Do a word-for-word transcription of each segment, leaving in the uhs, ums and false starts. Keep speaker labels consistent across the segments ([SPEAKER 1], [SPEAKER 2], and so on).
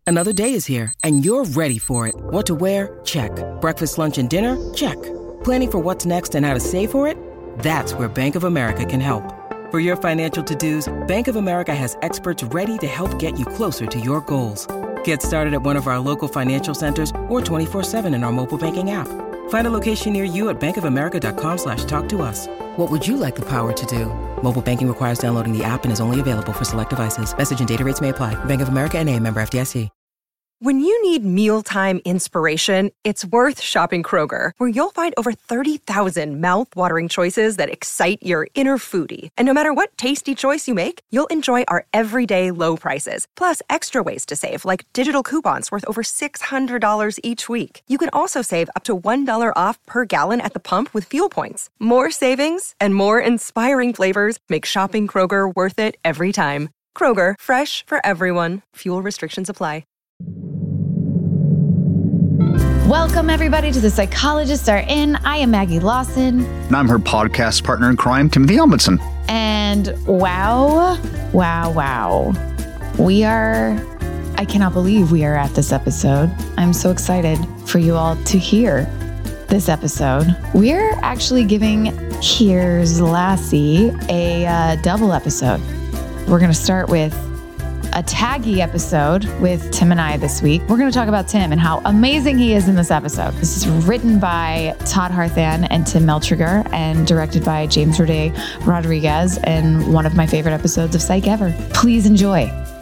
[SPEAKER 1] Another day is here, and you're ready for it. What to wear? Check. Breakfast, lunch, and dinner? Check. Planning for what's next and how to save for it? That's where Bank of America can help. For your financial to-dos, Bank of America has experts ready to help get you closer to your goals. Get started at one of our local financial centers or twenty-four seven in our mobile banking app. Find a location near you at bankofamerica.com slash talk to us. What would you like the power to do? Mobile banking requires downloading the app and is only available for select devices. Message and data rates may apply. Bank of America N A, member F D I C.
[SPEAKER 2] When you need mealtime inspiration, it's worth shopping Kroger, where you'll find over thirty thousand mouth-watering choices that excite your inner foodie. And no matter what tasty choice you make, you'll enjoy our everyday low prices, plus extra ways to save, like digital coupons worth over six hundred dollars each week. You can also save up to one dollar off per gallon at the pump with fuel points. More savings and more inspiring flavors make shopping Kroger worth it every time. Kroger, fresh for everyone. Fuel restrictions apply.
[SPEAKER 3] Welcome, everybody, to The Psychologists Are In. I am Maggie Lawson.
[SPEAKER 4] And I'm her podcast partner in crime, Timothy Elmondson.
[SPEAKER 3] And wow, wow, wow. We are, I cannot believe we are at this episode. I'm so excited for you all to hear this episode. We're actually giving Here's Lassie a uh, double episode. We're going to start with a taggy episode with Tim and I this week. We're going to talk about Tim and how amazing he is in this episode. This is written by Todd Harthan and Tim Meltriger and directed by James Roday Rodriguez, and one of my favorite episodes of Psych ever. Please enjoy.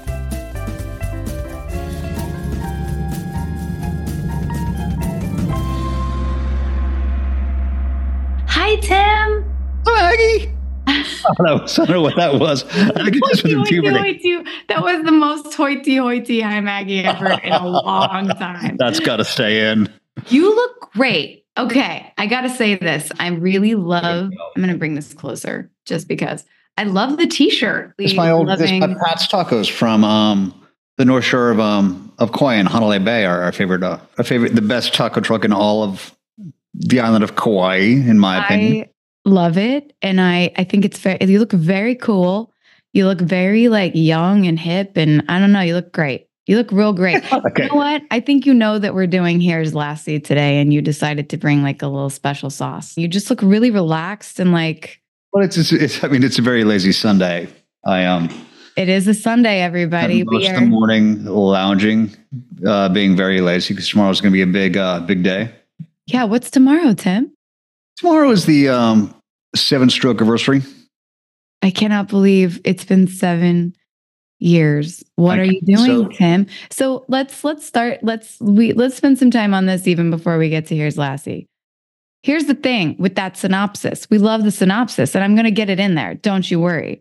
[SPEAKER 3] Hi, Tim.
[SPEAKER 4] Hi, Maggie. Oh, that was, I don't know what that was. I think it's
[SPEAKER 3] hoity, hoity, hoity. That was the most hoity-hoity hi Maggie ever in a long time.
[SPEAKER 4] That's got to stay in.
[SPEAKER 3] You look great. Okay, I got to say this. I really love, I'm going to bring this closer just because I love the t-shirt.
[SPEAKER 4] It's my old, loving, this, my Pat's Tacos from um, the North Shore of um, of Kauai in Honolulu Bay, our, our favorite, uh, our favorite, the best taco truck in all of the island of Kauai, in my
[SPEAKER 3] I,
[SPEAKER 4] opinion.
[SPEAKER 3] Love it. And I, I think it's very, you look very cool. You look very like young and hip. And I don't know, you look great. You look real great. Okay. You know what? I think you know that we're doing Here's Lassie today, and you decided to bring like a little special sauce. You just look really relaxed and like.
[SPEAKER 4] Well, it's, it's, it's I mean, it's a very lazy Sunday. I um.
[SPEAKER 3] It is a Sunday, everybody.
[SPEAKER 4] Most
[SPEAKER 3] we are
[SPEAKER 4] of the morning lounging, uh, being very lazy because tomorrow's going to be a big, uh, big day.
[SPEAKER 3] Yeah. What's tomorrow, Tim?
[SPEAKER 4] Tomorrow is the um, seven stroke anniversary.
[SPEAKER 3] I cannot believe it's been seven years. What
[SPEAKER 4] I,
[SPEAKER 3] are you doing,
[SPEAKER 4] so,
[SPEAKER 3] Tim? So let's let's start. Let's we let's spend some time on this even before we get to Here's Lassie. Here's the thing with that synopsis. We love the synopsis, and I'm going to get it in there. Don't you worry.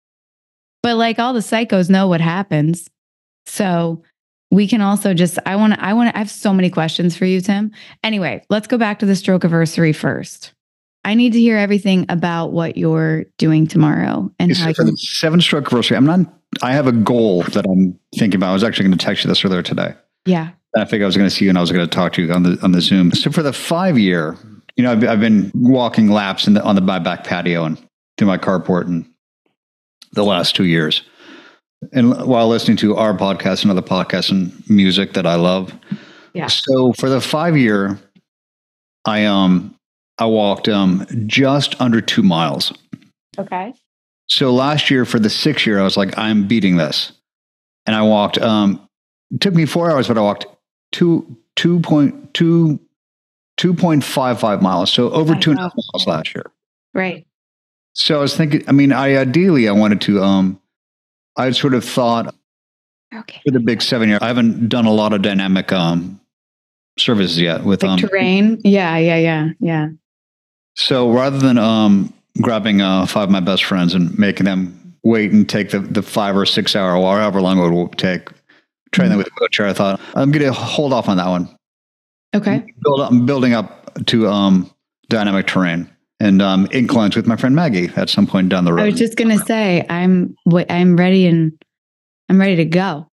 [SPEAKER 3] But like all the psychos know what happens, so we can also just. I want to. I want to. I have so many questions for you, Tim. Anyway, let's go back to the stroke anniversary first. I need to hear everything about what you're doing tomorrow and
[SPEAKER 4] yes,
[SPEAKER 3] how
[SPEAKER 4] for
[SPEAKER 3] you-
[SPEAKER 4] the seven stroke anniversary. I'm not. I have a goal that I'm thinking about. I was actually going to text you this earlier today.
[SPEAKER 3] Yeah.
[SPEAKER 4] I figured I was going to see you and I was going to talk to you on the on the Zoom. So for the five year, you know, I've, I've been walking laps in the, on the my back patio and to my carport and the last two years, and while listening to our podcast and other podcasts and music that I love.
[SPEAKER 3] Yeah.
[SPEAKER 4] So for the five year, I um I walked um just under two miles.
[SPEAKER 3] Okay.
[SPEAKER 4] So last year for the six year, I was like, I'm beating this, and I walked. Um, it took me four hours, but I walked two two point two two point five five miles. So over two and a half miles last year.
[SPEAKER 3] Right.
[SPEAKER 4] So I was thinking. I mean, I ideally I wanted to. Um, I sort of thought
[SPEAKER 3] okay.
[SPEAKER 4] for the big seven year. I haven't done a lot of dynamic um services yet with
[SPEAKER 3] like
[SPEAKER 4] um
[SPEAKER 3] terrain. Yeah, yeah, yeah, yeah.
[SPEAKER 4] So rather than um. grabbing uh, five of my best friends and making them wait and take the, the five or six hour or however long it will take, train them with a wheelchair, I thought, I'm going to hold off on that one.
[SPEAKER 3] Okay.
[SPEAKER 4] Build up, I'm building up to um, dynamic terrain and um, inclines with my friend Maggie at some point down the road.
[SPEAKER 3] I was just going to say, I'm I'm ready and I'm ready to go.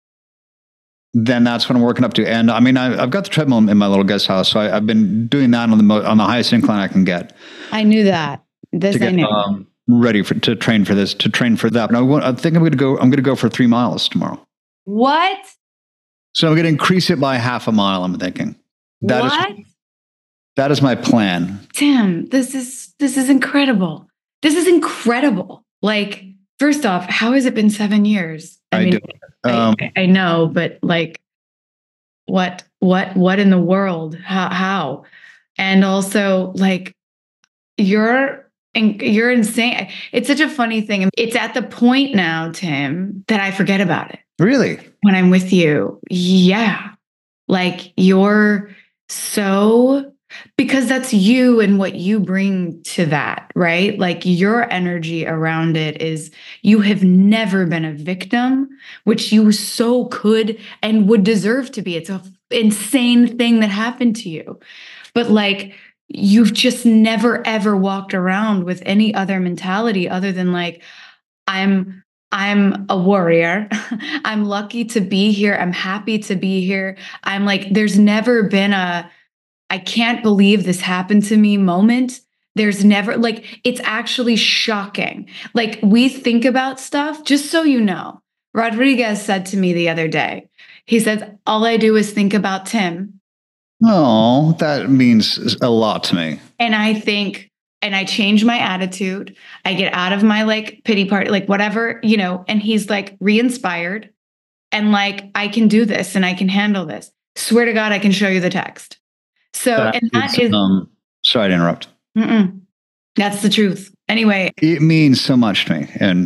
[SPEAKER 4] Then that's what I'm working up to. And I mean, I, I've got the treadmill in my little guest house. So I, I've been doing that on the mo- on the highest incline I can get.
[SPEAKER 3] I knew that. This
[SPEAKER 4] to get
[SPEAKER 3] I knew.
[SPEAKER 4] Um, ready for, to train for this, to train for that. And I, want, I think I'm going to go, I'm going to go for three miles tomorrow.
[SPEAKER 3] What?
[SPEAKER 4] So I'm going to increase it by half a mile, I'm thinking. That
[SPEAKER 3] what?
[SPEAKER 4] Is, that is my plan.
[SPEAKER 3] Tim, this is this is incredible. This is incredible. Like, first off, how has it been seven years? I, I mean, do. Um, I, I know, but like, what, what, what in the world? How, how? And also, like, you're, you're insane. It's such a funny thing. It's at the point now, Tim, that I forget about it.
[SPEAKER 4] Really?
[SPEAKER 3] When I'm with you. Yeah. Like, you're so, because that's you and what you bring to that, right? Like, your energy around it is, you have never been a victim, which you so could and would deserve to be. It's an insane thing that happened to you. But like, you've just never, ever walked around with any other mentality other than like, I'm, I'm a warrior. I'm lucky to be here. I'm happy to be here. I'm like, there's never been a, I can't believe this happened to me moment. There's never, like, it's actually shocking. Like, we think about stuff, just so you know. Rodriguez said to me the other day, he says, all I do is think about Tim.
[SPEAKER 4] Oh, that means a lot to me.
[SPEAKER 3] And I think, and I change my attitude. I get out of my like pity party, like whatever, you know, and he's like re-inspired and like, I can do this and I can handle this. Swear to God, I can show you the text. So, that and that is, is um,
[SPEAKER 4] sorry to interrupt.
[SPEAKER 3] Mm-mm. That's the truth. Anyway,
[SPEAKER 4] it means so much to me. And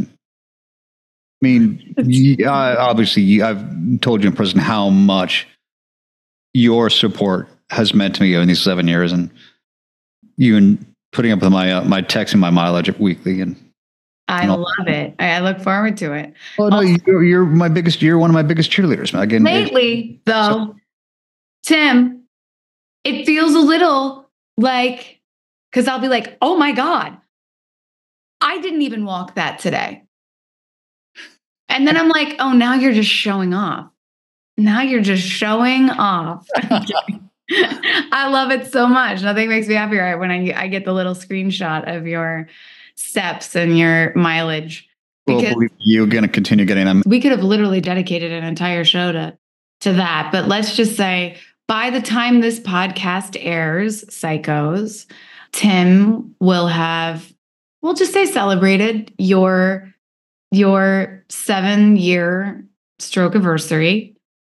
[SPEAKER 4] I mean, yeah, obviously I've told you in person how much your support has meant to me in these seven years, and you and putting up with my uh, my text and my mileage weekly. And
[SPEAKER 3] I
[SPEAKER 4] you know,
[SPEAKER 3] love it. I look forward to it.
[SPEAKER 4] Oh no, also, you're, you're my biggest. You're one of my biggest cheerleaders, man. Again,
[SPEAKER 3] lately, though, so, Tim, it feels a little like, because I'll be like, oh my God, I didn't even walk that today. And then I'm like, oh, now you're just showing off. Now you're just showing off. I love it so much. Nothing makes me happier when I, I get the little screenshot of your steps and your mileage.
[SPEAKER 4] Because well, you're going to continue getting them.
[SPEAKER 3] We could have literally dedicated an entire show to, to that. But let's just say by the time this podcast airs, Psychos, Tim will have, we'll just say celebrated your, your seven year stroke anniversary.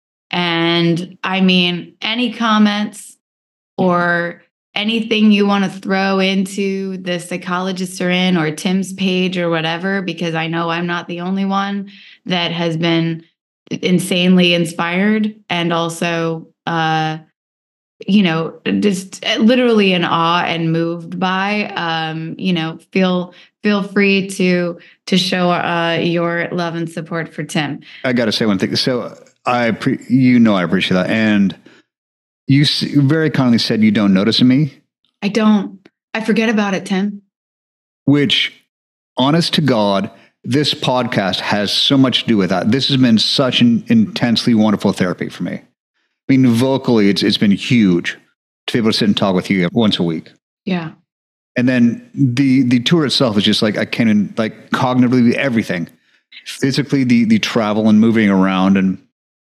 [SPEAKER 3] And I mean, any comments or anything you want to throw into the Psychologists Are In or Tim's page or whatever, because I know I'm not the only one that has been insanely inspired and also, uh, you know, just literally in awe and moved by, um, you know, feel feel free to to show uh, your love and support for Tim.
[SPEAKER 4] I got to say one thing. So I, pre- you know, I appreciate that. And you very kindly said you don't notice me.
[SPEAKER 3] I don't. I forget about it, Tim.
[SPEAKER 4] Which, honest to God, this podcast has so much to do with that. This has been such an intensely wonderful therapy for me. I mean, vocally, it's it's been huge to be able to sit and talk with you once a week.
[SPEAKER 3] Yeah.
[SPEAKER 4] And then the the tour itself is just like, I can't even, like, cognitively everything. Physically, the the travel and moving around and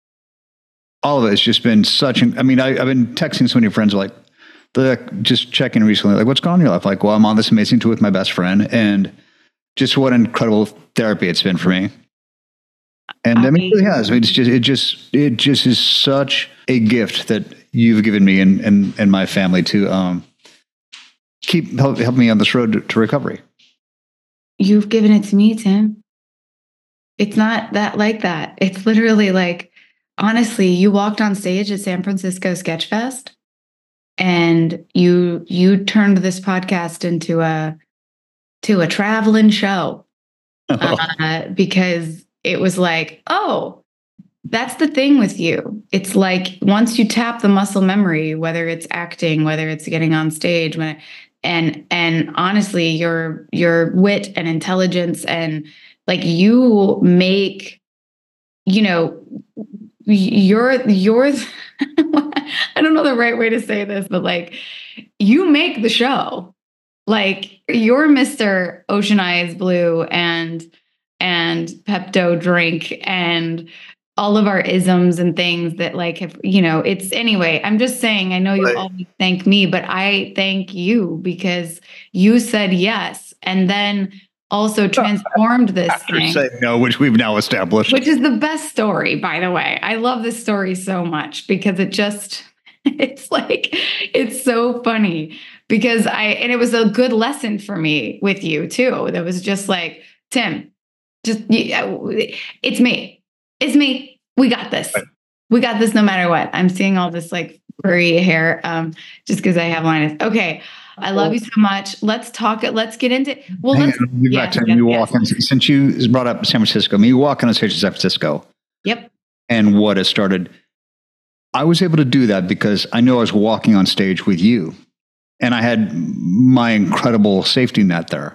[SPEAKER 4] all of it has just been such an, I mean, I, I've been texting so many friends like, they're like just checking recently, like, what's going on in your life? Like, well, I'm on this amazing tour with my best friend, and just what incredible therapy it's been for me. And I mean, it really has. I mean, it's just, it just, it just is such a gift that you've given me and, and, and my family to um, keep help, help me on this road to, to recovery.
[SPEAKER 3] You've given it to me, Tim. It's not that like that. It's literally like, honestly, you walked on stage at San Francisco Sketch Fest and you you turned this podcast into a to a traveling show oh. uh, because it was like, oh, that's the thing with you. It's like once you tap the muscle memory, whether it's acting, whether it's getting on stage, when and and honestly, your your wit and intelligence and like you make, you know. You're, you're, I don't know the right way to say this, but like, you make the show. Like, you're Mister Ocean Eyes Blue and, and Pepto drink and all of our isms and things that like have, you know, it's anyway, I'm just saying, I know you
[SPEAKER 4] Right.
[SPEAKER 3] always thank me, but I thank you because you said yes. And then also transformed this
[SPEAKER 4] After
[SPEAKER 3] thing.
[SPEAKER 4] saying no, which we've now established.
[SPEAKER 3] Which is the best story, by the way. I love this story so much because it just, it's like, it's so funny because I, and it was a good lesson for me with you too. That was just like, Tim, just, it's me. It's me. We got this.
[SPEAKER 4] Right.
[SPEAKER 3] We got this no matter what. I'm seeing all this like furry hair um, just because I have Linus. Okay. I love you so much. Let's talk. Let's get into. Well,
[SPEAKER 4] Hang
[SPEAKER 3] let's.
[SPEAKER 4] on, we'll get back
[SPEAKER 3] yes,
[SPEAKER 4] to
[SPEAKER 3] yes,
[SPEAKER 4] Milwaukee.
[SPEAKER 3] yes.
[SPEAKER 4] Since you brought up San Francisco, Milwaukee on the stage in San Francisco,
[SPEAKER 3] Yep.
[SPEAKER 4] and what has started. I was able to do that because I know I was walking on stage with you, and I had my incredible safety net there.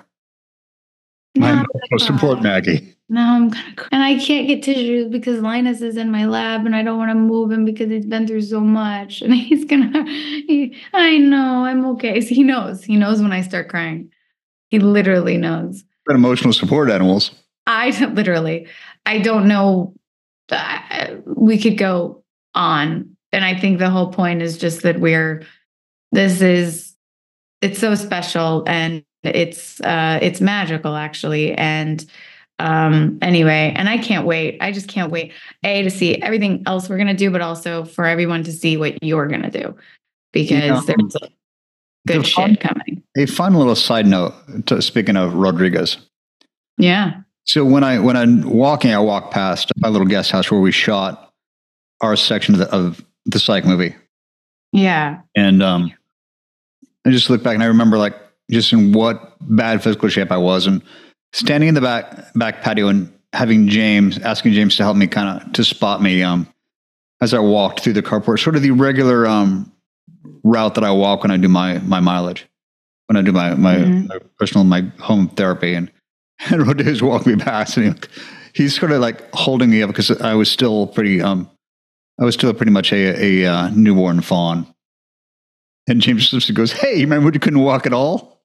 [SPEAKER 4] My
[SPEAKER 3] No,
[SPEAKER 4] emotional support, Maggie.
[SPEAKER 3] No, I'm gonna cry. And I can't get tissues because Linus is in my lab and I don't want to move him because he's been through so much. And he's gonna, he, I know, I'm okay. So he knows. He knows when I start crying. He literally knows.
[SPEAKER 4] But emotional support animals.
[SPEAKER 3] I literally, I don't know. Uh, we could go on. And I think the whole point is just that we're, this is, it's so special and it's, uh, it's magical actually. And, um, anyway, and I can't wait. I just can't wait. A, to see everything else we're going to do, but also for everyone to see what you're going to do because
[SPEAKER 4] Yeah.
[SPEAKER 3] there's good
[SPEAKER 4] The
[SPEAKER 3] shit
[SPEAKER 4] fun-
[SPEAKER 3] coming.
[SPEAKER 4] A fun little side note, to, speaking of Rodriguez.
[SPEAKER 3] Yeah.
[SPEAKER 4] So when I when I'm walking, I walk past my little guest house where we shot our section of the, of the Psych movie,
[SPEAKER 3] Yeah.
[SPEAKER 4] and um, I just look back and I remember like just in what bad physical shape I was, and standing in the back back patio and having James asking James to help me kind of to spot me um, as I walked through the carport, sort of the regular um, route that I walk when I do my my mileage, when I do my my,
[SPEAKER 3] Mhm.
[SPEAKER 4] my personal my home therapy, and and Rodriguez walked me past, and he, he's sort of like holding me up because I was still pretty um I was still pretty much a a uh, newborn fawn, and James just goes, "Hey, you remember when you couldn't walk at all?"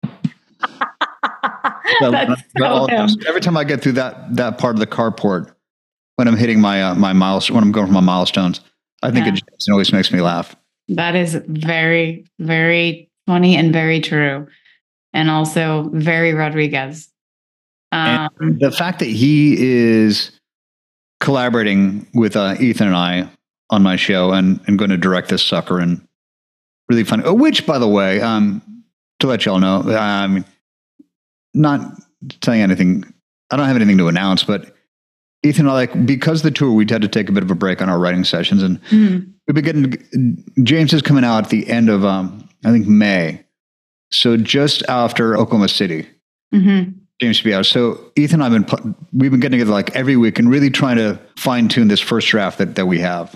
[SPEAKER 4] So,
[SPEAKER 3] That's
[SPEAKER 4] but
[SPEAKER 3] so
[SPEAKER 4] I'll-
[SPEAKER 3] him.
[SPEAKER 4] every time I get through that that part of the carport, when I'm hitting my uh, my miles, when I'm going for my milestones, I think
[SPEAKER 3] Yeah.
[SPEAKER 4] it, just, it always makes me laugh.
[SPEAKER 3] That is very, very funny and very true. And also very Rodriguez. Um,
[SPEAKER 4] And the fact that he is collaborating with uh, Ethan and I on my show and, and going to direct this sucker and really fun. Oh, which, by the way, um, to let y'all know, um, not telling anything, I don't have anything to announce, but Ethan and I, like, because the tour, we had to take a bit of a break on our writing sessions, and
[SPEAKER 3] mhm.
[SPEAKER 4] we've been getting, James is coming out at the end of, um, I think, May. So just after Oklahoma City.
[SPEAKER 3] Mhm.
[SPEAKER 4] James to be out. So Ethan and I've been pl- we've been getting together like every week and really trying to fine tune this first draft that, that we have.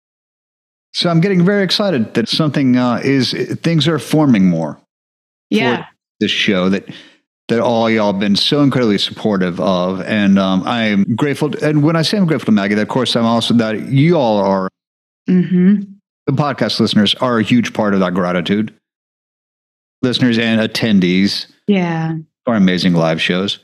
[SPEAKER 4] So I'm getting very excited that something uh, is things are forming more
[SPEAKER 3] Yeah.
[SPEAKER 4] for this show that that all y'all have been so incredibly supportive of, and um, I'm grateful. To, and when I say I'm grateful to Maggie, that of course I'm also that you all are
[SPEAKER 3] hmm
[SPEAKER 4] the podcast listeners are a huge part of that gratitude. Listeners and attendees.
[SPEAKER 3] Yeah.
[SPEAKER 4] Our amazing live shows,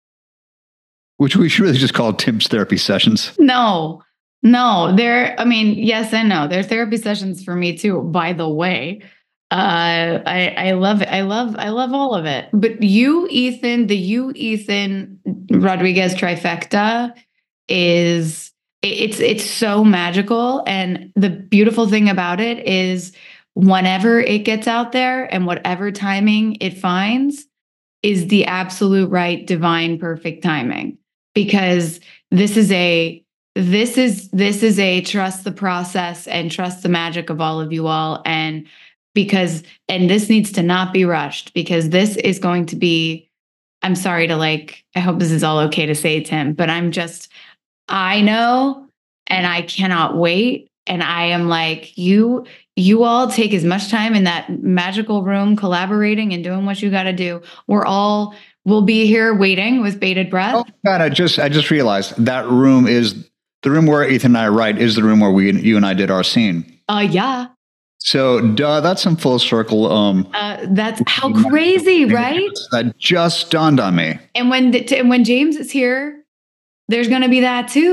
[SPEAKER 4] which we should really just call Tim's therapy sessions.
[SPEAKER 3] No, no, they're, I mean, yes and no. They're therapy sessions for me too, by the way. Uh, I, I love it. I love, I love all of it. But you, Ethan, the you, Ethan Rodriguez trifecta is, it's, it's so magical. And the beautiful thing about it is whenever it gets out there and whatever timing it finds, is the absolute right, divine, perfect timing. Because this is a, this is, this is a trust the process and trust the magic of all of you all. And because, and this needs to not be rushed because this is going to be, I'm sorry to like, I hope this is all okay to say, Tim, but I'm just, I know, and I cannot wait. And I am like, you, you all take as much time in that magical room, collaborating and doing what you got to do. We're all, we'll be here waiting with bated breath.
[SPEAKER 4] Oh God, I just I just realized that room is the room where Ethan and I write is the room where we you and I did our scene.
[SPEAKER 3] Uh, yeah.
[SPEAKER 4] So duh, that's some full circle. Um,
[SPEAKER 3] Uh, that's how crazy, right?
[SPEAKER 4] That just dawned on me.
[SPEAKER 3] And when, the, and when James is here, there's going to be that too.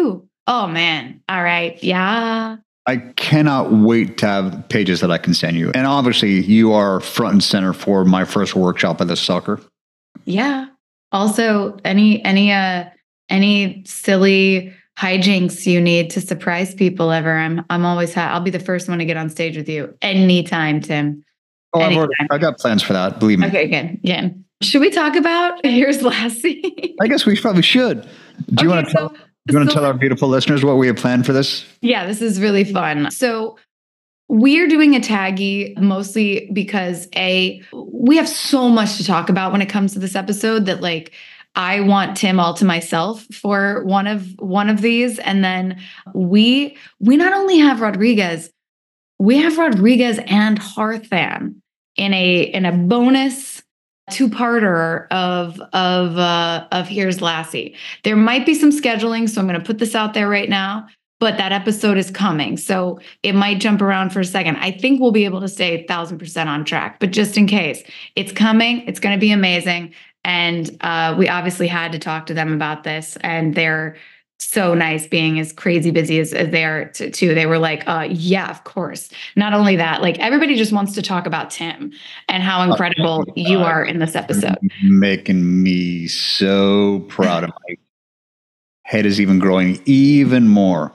[SPEAKER 3] Oh man. All right. Yeah.
[SPEAKER 4] I cannot wait to have pages that I can send you. And obviously you are front and center for my first workshop at the sucker.
[SPEAKER 3] Yeah. Also, any, any, uh, any silly hijinks you need to surprise people ever. I'm, I'm always, ha- I'll be the first one to get on stage with you anytime, Tim.
[SPEAKER 4] Oh, I've,
[SPEAKER 3] anytime.
[SPEAKER 4] already, I got plans for that. Believe me.
[SPEAKER 3] Okay, good. Yeah. Should we talk about Here's Lassie?
[SPEAKER 4] I guess we probably should. Do you
[SPEAKER 3] okay,
[SPEAKER 4] want to
[SPEAKER 3] so,
[SPEAKER 4] tell, do you want to
[SPEAKER 3] so,
[SPEAKER 4] tell our beautiful listeners what we have planned for this?
[SPEAKER 3] Yeah, this is really fun. So we're doing a taggy mostly because A, we have so much to talk about when it comes to this episode that like, I want Tim all to myself for one of one of these. And then we we not only have Rodriguez, we have Rodriguez and Harthan in a in a bonus two-parter of of uh, of Here's Lassie. There might be some scheduling, so I'm going to put this out there right now. But that episode is coming, so it might jump around for a second. I think we'll be able to stay a thousand percent on track. But just in case, it's coming. It's going to be amazing. And uh, we obviously had to talk to them about this, and they're so nice being as crazy busy as, as they are t- too. They were like, uh, yeah, of course. Not only that, like everybody just wants to talk about Tim and how incredible oh, you are in this episode.
[SPEAKER 4] Making me so proud of my head is even growing even more.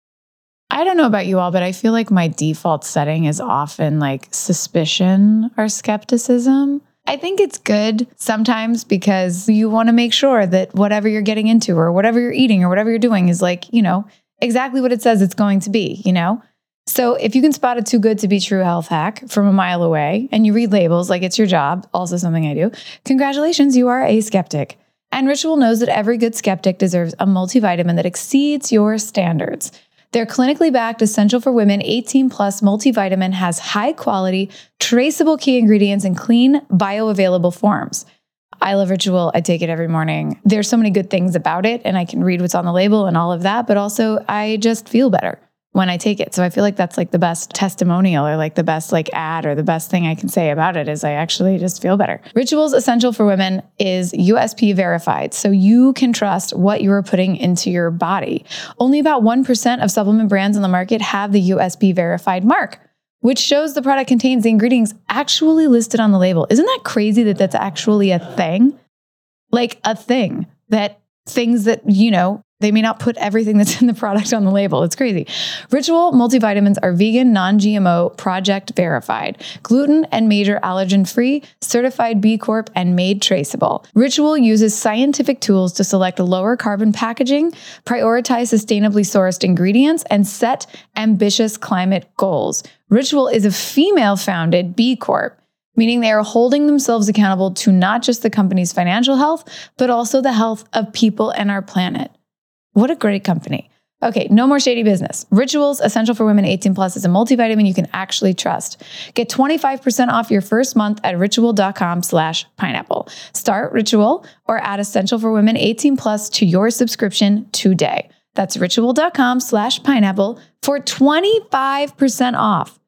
[SPEAKER 3] I don't know about you all, but I feel like my default setting is often like suspicion or skepticism. I think it's good sometimes because you want to make sure that whatever you're getting into or whatever you're eating or whatever you're doing is like, you know, exactly what it says it's going to be, you know? So if you can spot a too good to be true health hack from a mile away and you read labels like it's your job, also something I do, congratulations, you are a skeptic. And Ritual knows that every good skeptic deserves a multivitamin that exceeds your standards. Their clinically backed Essential for Women eighteen plus multivitamin has high quality, traceable key ingredients in clean, bioavailable forms. I love Ritual. I take it every morning. There's so many good things about it, and I can read what's on the label and all of that, but also I just feel better when I take it. So I feel like that's like the best testimonial or like the best like ad or the best thing I can say about it is I actually just feel better. Ritual's Essential for Women is U S P verified, so you can trust what you are putting into your body. Only about one percent of supplement brands on the market have the U S P verified mark, which shows the product contains the ingredients actually listed on the label. Isn't that crazy that that's actually a thing? Like a thing that things that, you know, they may not put everything that's in the product on the label. It's crazy. Ritual multivitamins are vegan, non-G M O, project verified, gluten and major allergen free, certified B Corp, and made traceable. Ritual uses scientific tools to select lower carbon packaging, prioritize sustainably sourced ingredients, and set ambitious climate goals. Ritual is a female-founded B Corp, meaning they are holding themselves accountable to not just the company's financial health, but also the health of people and our planet. What a great company. Okay, no more shady business. Ritual's Essential for Women eighteen plus is a multivitamin you can actually trust. Get twenty-five percent off your first month at ritual.com slash pineapple. Start Ritual or add Essential for Women eighteen plus to your subscription today. That's ritual.com slash pineapple for twenty-five percent off.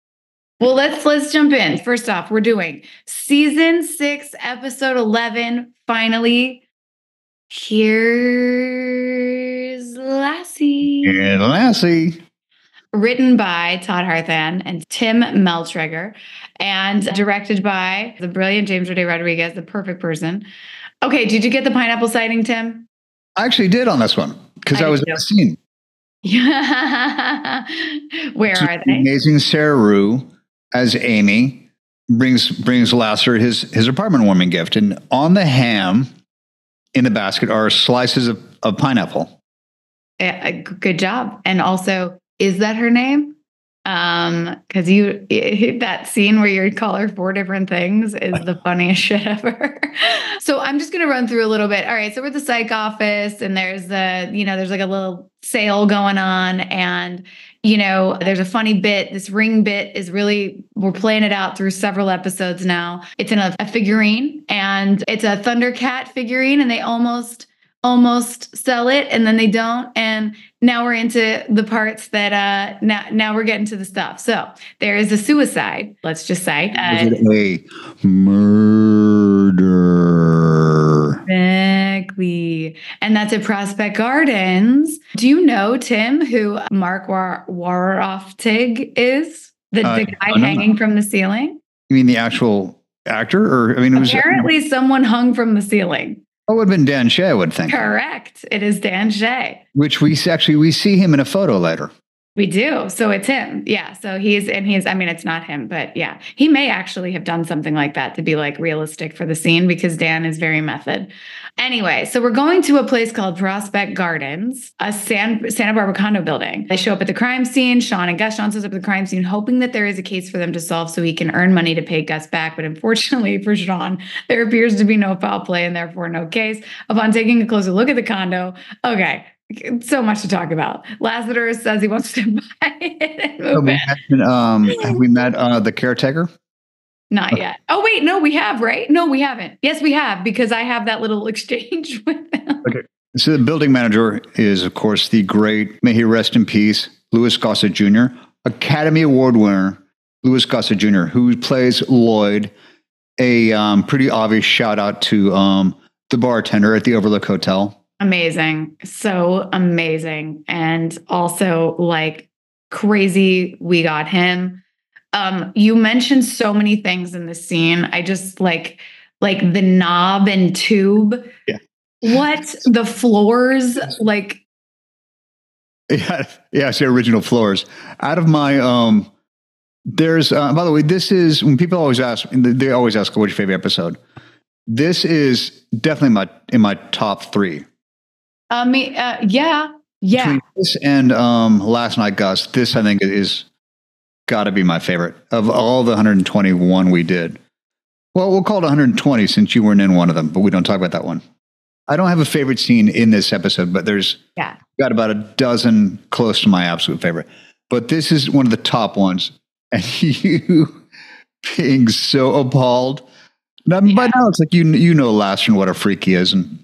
[SPEAKER 3] Well, let's let's jump in. First off, we're doing season six, episode eleven, finally. Here's Lassie.
[SPEAKER 4] Here's Lassie.
[SPEAKER 3] Written by Todd Harthan and Tim Meltreger, and directed by the brilliant James Roday Rodriguez, the perfect person. Okay, did you get the pineapple sighting, Tim?
[SPEAKER 4] I actually did on this one because I, I was in the scene.
[SPEAKER 3] Yeah. Where
[SPEAKER 4] so
[SPEAKER 3] are they?
[SPEAKER 4] Amazing Sarah Rue as Amy brings brings Lasser his his apartment warming gift, and on the ham in the basket are slices of, of pineapple.
[SPEAKER 3] Uh, good job. And also, is that her name? Um, because you it, that scene where you call her four different things is the funniest shit ever. So I'm just gonna run through a little bit. All right, so we're at the psych office, and there's the you know there's like a little sale going on, and you know there's a funny bit. This ring bit is really we're playing it out through several episodes now. It's in a, a figurine, and it's a Thundercat figurine, and they almost. almost sell it and then they don't. And now we're into the parts that, uh, now, now we're getting to the stuff. So there is a suicide, let's just say. Uh,
[SPEAKER 4] was it a murder?
[SPEAKER 3] Exactly. And that's at Prospect Gardens. Do you know, Tim, who Mark War- Waroftig is? The,
[SPEAKER 4] Uh,
[SPEAKER 3] the guy
[SPEAKER 4] no.
[SPEAKER 3] hanging from the ceiling?
[SPEAKER 4] You mean the actual actor? Or, I mean, it was.
[SPEAKER 3] Apparently someone hung from the ceiling.
[SPEAKER 4] Oh, it would have been Dan Shea, I would think.
[SPEAKER 3] Correct. It is Dan Shea.
[SPEAKER 4] Which we s- actually, we see him in a photo later.
[SPEAKER 3] We do. So it's him. Yeah. So he's, and he's, I mean, it's not him, but yeah, he may actually have done something like that to be like realistic for the scene because Dan is very method. Anyway, so we're going to a place called Prospect Gardens, a San, Santa Barbara condo building. They show up at the crime scene. Sean and Gus, Sean shows up at the crime scene, hoping that there is a case for them to solve so he can earn money to pay Gus back. But unfortunately for Sean, there appears to be no foul play and therefore no case. Upon taking a closer look at the condo, okay, so much to talk about. Lassiter says he wants to buy it and move
[SPEAKER 4] we
[SPEAKER 3] in.
[SPEAKER 4] met, um, have we met uh, the caretaker?
[SPEAKER 3] Not yet. Oh, wait. No, we have, right? No, we haven't. Yes, we have, because I have that little exchange with him.
[SPEAKER 4] Okay. So the building manager is, of course, the great, may he rest in peace, Louis Gossett Junior, Academy Award winner, Louis Gossett Junior, who plays Lloyd, a um, pretty obvious shout out to um, the bartender at the Overlook Hotel.
[SPEAKER 3] Amazing. So amazing. And also like crazy. We got him. Um, you mentioned so many things in the scene. I just like, like the knob and tube.
[SPEAKER 4] Yeah.
[SPEAKER 3] What the floors like.
[SPEAKER 4] Yeah. Yeah. It's the original floors out of my, um, there's, uh, by the way, this is when people always ask, they always ask, what's your favorite episode? This is definitely my, in my top three.
[SPEAKER 3] I mean, uh, yeah, yeah.
[SPEAKER 4] Between this and um, Last Night Gus, this I think is got to be my favorite of all the one hundred twenty-one we did. Well, we'll call it one hundred twenty since you weren't in one of them, but we don't talk about that one. I don't have a favorite scene in this episode, but there's
[SPEAKER 3] yeah.
[SPEAKER 4] got about a dozen close to my absolute favorite. But this is one of the top ones, and you being so appalled. Now, yeah. By now, it's like you you know Lassiter and what a freak he is, and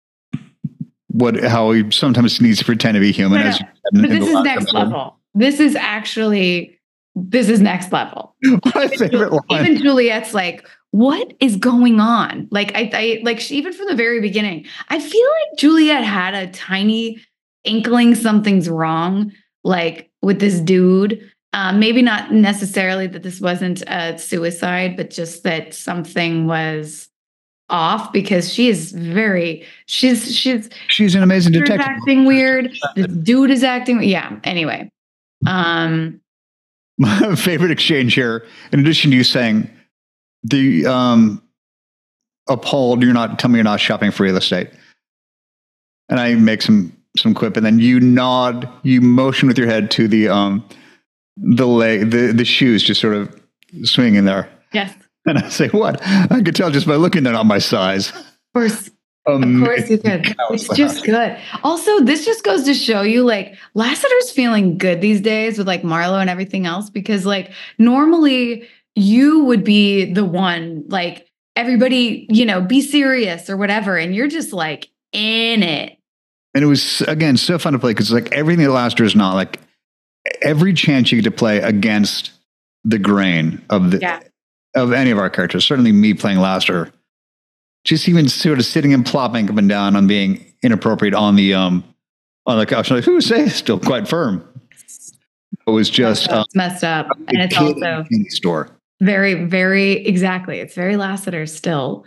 [SPEAKER 4] what how he sometimes needs to pretend to be human.
[SPEAKER 3] No,
[SPEAKER 4] as
[SPEAKER 3] no. But this is next episode. level. This is actually this is next level.
[SPEAKER 4] My favorite line.
[SPEAKER 3] Even Juliet's like, what is going on? Like I, I like she, even from the very beginning, I feel like Juliet had a tiny inkling something's wrong, like with this dude. Um, maybe not necessarily that this wasn't a suicide, but just that something was off because she is very she's she's
[SPEAKER 4] she's an amazing detective.
[SPEAKER 3] Acting weird. This dude is acting. Yeah. Anyway, um,
[SPEAKER 4] my favorite exchange here, in addition to you saying the um, appalled, you're not tell me you're not shopping for real estate, and I make some some quip, and then you nod, you motion with your head to the um the leg, the the shoes just sort of swinging there.
[SPEAKER 3] Yes.
[SPEAKER 4] And I say, what? I could tell just by looking, they're not my size.
[SPEAKER 3] Of course. Um, of course you could. It's just good. Also, this just goes to show you, like, Lassiter's feeling good these days with, like, Marlo and everything else. Because, like, normally you would be the one, like, everybody, you know, be serious or whatever. And you're just, like, in it.
[SPEAKER 4] And it was, again, so fun to play because, like, everything that Lassiter is not, like, every chance you get to play against the grain of the... Yeah. Of any of our characters, certainly me playing Lassiter, just even sort of sitting and plopping up and down on being inappropriate on the um on the couch. I'm like, who say still quite firm? It was just
[SPEAKER 3] um, it's messed up, and it's also
[SPEAKER 4] store.
[SPEAKER 3] Very, very exactly. It's very Lassiter still.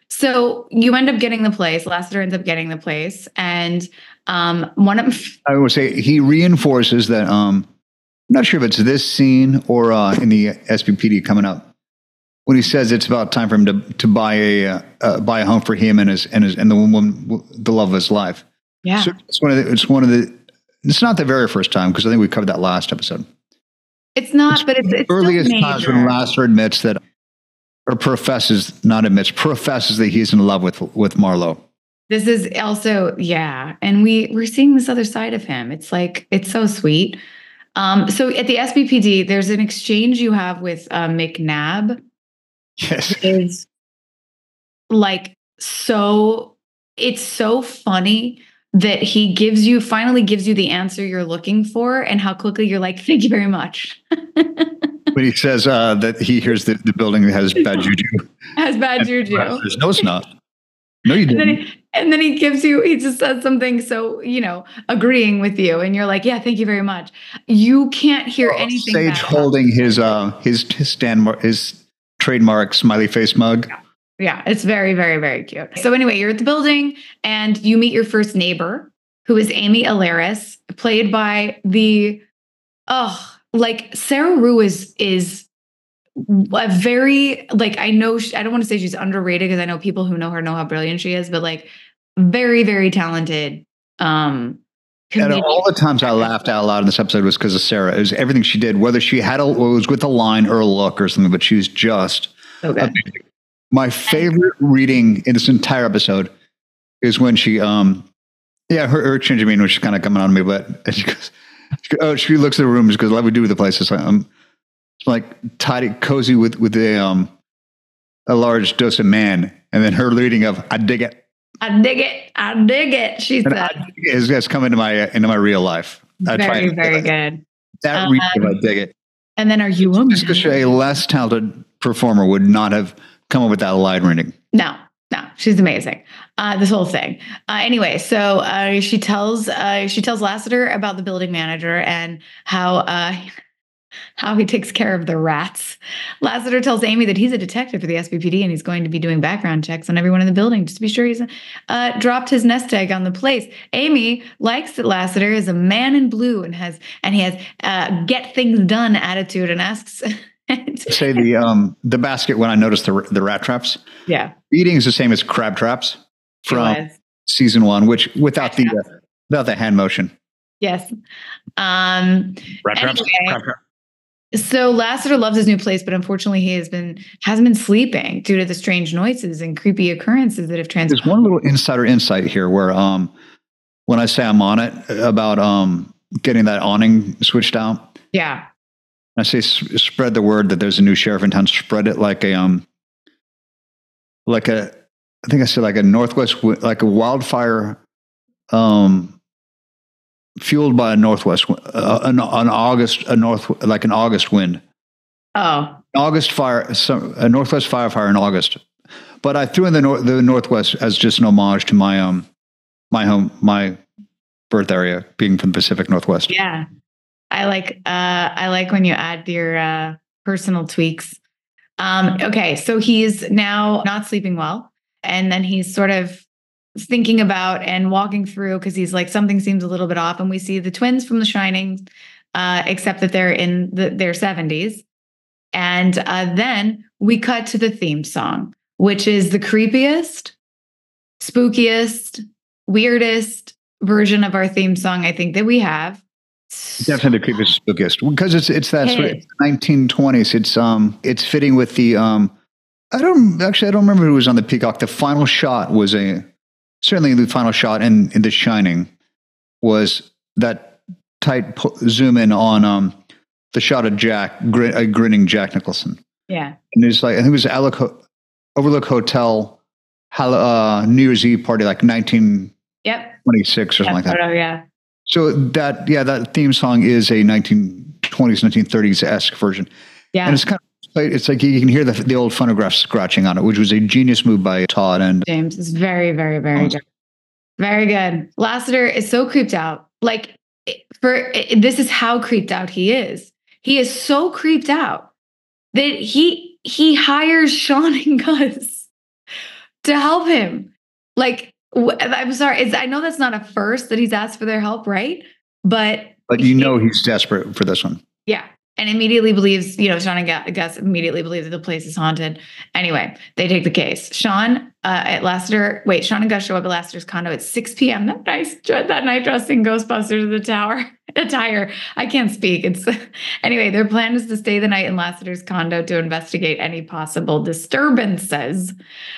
[SPEAKER 3] So you end up getting the place. Lassiter ends up getting the place, and um, one of
[SPEAKER 4] I would say he reinforces that. Um, I'm not sure if it's this scene or uh, in the S B P D coming up. When he says it's about time for him to to buy a uh, buy a home for him and his and his and the woman, the love of his life.
[SPEAKER 3] Yeah,
[SPEAKER 4] so it's one of the, it's one of the. It's not the very first time because I think we covered that last episode.
[SPEAKER 3] It's not, it's but it's, it's
[SPEAKER 4] earliest times when Lassiter admits that, or professes, not admits, professes that he's in love with with Marlo.
[SPEAKER 3] This is also yeah, and we we're seeing this other side of him. It's like it's so sweet. Um, so at the S B P D, there's an exchange you have with uh, McNabb.
[SPEAKER 4] Yes.
[SPEAKER 3] Is like so it's so funny that he gives you finally gives you the answer you're looking for and how quickly you're like, thank you very much.
[SPEAKER 4] But he says uh, that he hears that the building has bad juju.
[SPEAKER 3] Has bad juju.
[SPEAKER 4] There's no, it's not. No, you
[SPEAKER 3] And then,
[SPEAKER 4] didn't.
[SPEAKER 3] he, and then he gives you, he just says something so, you know, agreeing with you. And you're like, yeah, thank you very much. You can't hear
[SPEAKER 4] Oh,
[SPEAKER 3] anything.
[SPEAKER 4] Sage
[SPEAKER 3] bad
[SPEAKER 4] holding his uh his his stand his trademark smiley face mug.
[SPEAKER 3] Yeah. yeah, it's very, very, very cute. So anyway, you're at the building and you meet your first neighbor, who is Amy Alaris, played by the, oh, like Sarah Rue is, is a very, like, I know, she, I don't want to say she's underrated because I know people who know her know how brilliant she is, but like very, very talented. Um,
[SPEAKER 4] And all the times I laughed out loud in this episode was because of Sarah. It was everything she did, whether she had a, was with a line or a look or something, but she was just
[SPEAKER 3] so good.
[SPEAKER 4] amazing. My favorite reading in this entire episode is when she, um, yeah, her, her change of meaning was just kind of coming on me, but she goes, she goes, oh, she looks at the room, she goes, "Let me do with the place." It's like, um, it's like tidy, cozy with, with a, um, a large dose of man. And then her leading of, "I dig it.
[SPEAKER 3] I dig it. I dig it." She
[SPEAKER 4] And
[SPEAKER 3] said,
[SPEAKER 4] I dig it has, has come into my, into my real life. I try
[SPEAKER 3] very,
[SPEAKER 4] to-
[SPEAKER 3] very good.
[SPEAKER 4] That
[SPEAKER 3] Um,
[SPEAKER 4] reading of "I dig it."
[SPEAKER 3] And then are you a
[SPEAKER 4] Just because a less talented performer would not have come up with that line reading.
[SPEAKER 3] No, no, she's amazing. Uh, this whole thing. Uh, anyway, so uh, she tells uh, she tells Lassiter about the building manager and how uh, how he takes care of the rats. Lassiter tells Amy that he's a detective for the S B P D and he's going to be doing background checks on everyone in the building just to be sure he's uh, dropped his nest egg on the place. Amy likes that Lassiter is a man in blue and has and he has uh, get things done attitude and asks.
[SPEAKER 4] Say the um the basket when I noticed the the rat traps.
[SPEAKER 3] Yeah,
[SPEAKER 4] Eating is the same as crab traps
[SPEAKER 3] it
[SPEAKER 4] from
[SPEAKER 3] was.
[SPEAKER 4] season one, which without the uh, without the hand motion.
[SPEAKER 3] Yes. Um,
[SPEAKER 4] Rat traps.
[SPEAKER 3] Anyway.
[SPEAKER 4] Crab trap.
[SPEAKER 3] So Lassiter loves his new place, but unfortunately he has been hasn't been sleeping due to the strange noises and creepy occurrences that have transpired.
[SPEAKER 4] There's one little insider insight here where um when I say I'm on it about um getting that awning switched out.
[SPEAKER 3] Yeah.
[SPEAKER 4] I say s- spread the word that there's a new sheriff in town. Spread it like a um, like a I think I said like a northwest wi- like a wildfire, um, fueled by a northwest wi- uh, an, an August a north like an August wind.
[SPEAKER 3] Oh.
[SPEAKER 4] August fire, some, a northwest fire fire in August. But I threw in the nor- the northwest as just an homage to my um my home my birth area being from the Pacific Northwest.
[SPEAKER 3] Yeah. I like uh I like when you add your uh personal tweaks. Um okay, so he's now not sleeping well and then he's sort of thinking about and walking through because he's like something seems a little bit off and we see the twins from The Shining uh except that they're in the, their seventies. And uh then we cut to the theme song, which is the creepiest, spookiest, weirdest version of our theme song I think that we have.
[SPEAKER 4] Definitely the creepiest, spookiest because it's it's that sort of,
[SPEAKER 3] Hey.
[SPEAKER 4] it's nineteen twenties. It's um it's fitting with the um I don't actually I don't remember who was on the Peacock. The final shot was a certainly the final shot in in The Shining was that tight pu- zoom in on um the shot of Jack grin, a grinning Jack Nicholson.
[SPEAKER 3] Yeah.
[SPEAKER 4] And it's like I think it was Alec Ho- Overlook Hotel Hall- uh, New Year's Eve party like nineteen
[SPEAKER 3] Yep.
[SPEAKER 4] twenty-six or something like that.
[SPEAKER 3] Photo, yeah.
[SPEAKER 4] So that, yeah, that theme song is a nineteen twenties, nineteen thirties-esque version.
[SPEAKER 3] Yeah.
[SPEAKER 4] And it's kind of, it's like you can hear the, the old phonograph scratching on it, which was a genius move by Todd. And
[SPEAKER 3] James is very, very, very good. Very good. Lassiter is so creeped out. Like, for this is how creeped out he is. He is so creeped out that he he hires Sean and Gus to help him. Like, wh- I'm sorry, it's, I know that's not a first that he's asked for their help, right? But
[SPEAKER 4] but you know he's desperate for this one.
[SPEAKER 3] yeah. And immediately believes, you know, Sean and Gu- Gus immediately believe that the place is haunted. Anyway, they take the case. Sean uh, at Lassiter, wait, Sean and Gus show up at Lassiter's condo at six p.m. that night, that night dressed in Ghostbusters of the Tower attire. I can't speak. It's anyway, their plan is to stay the night in Lassiter's condo to investigate any possible disturbances.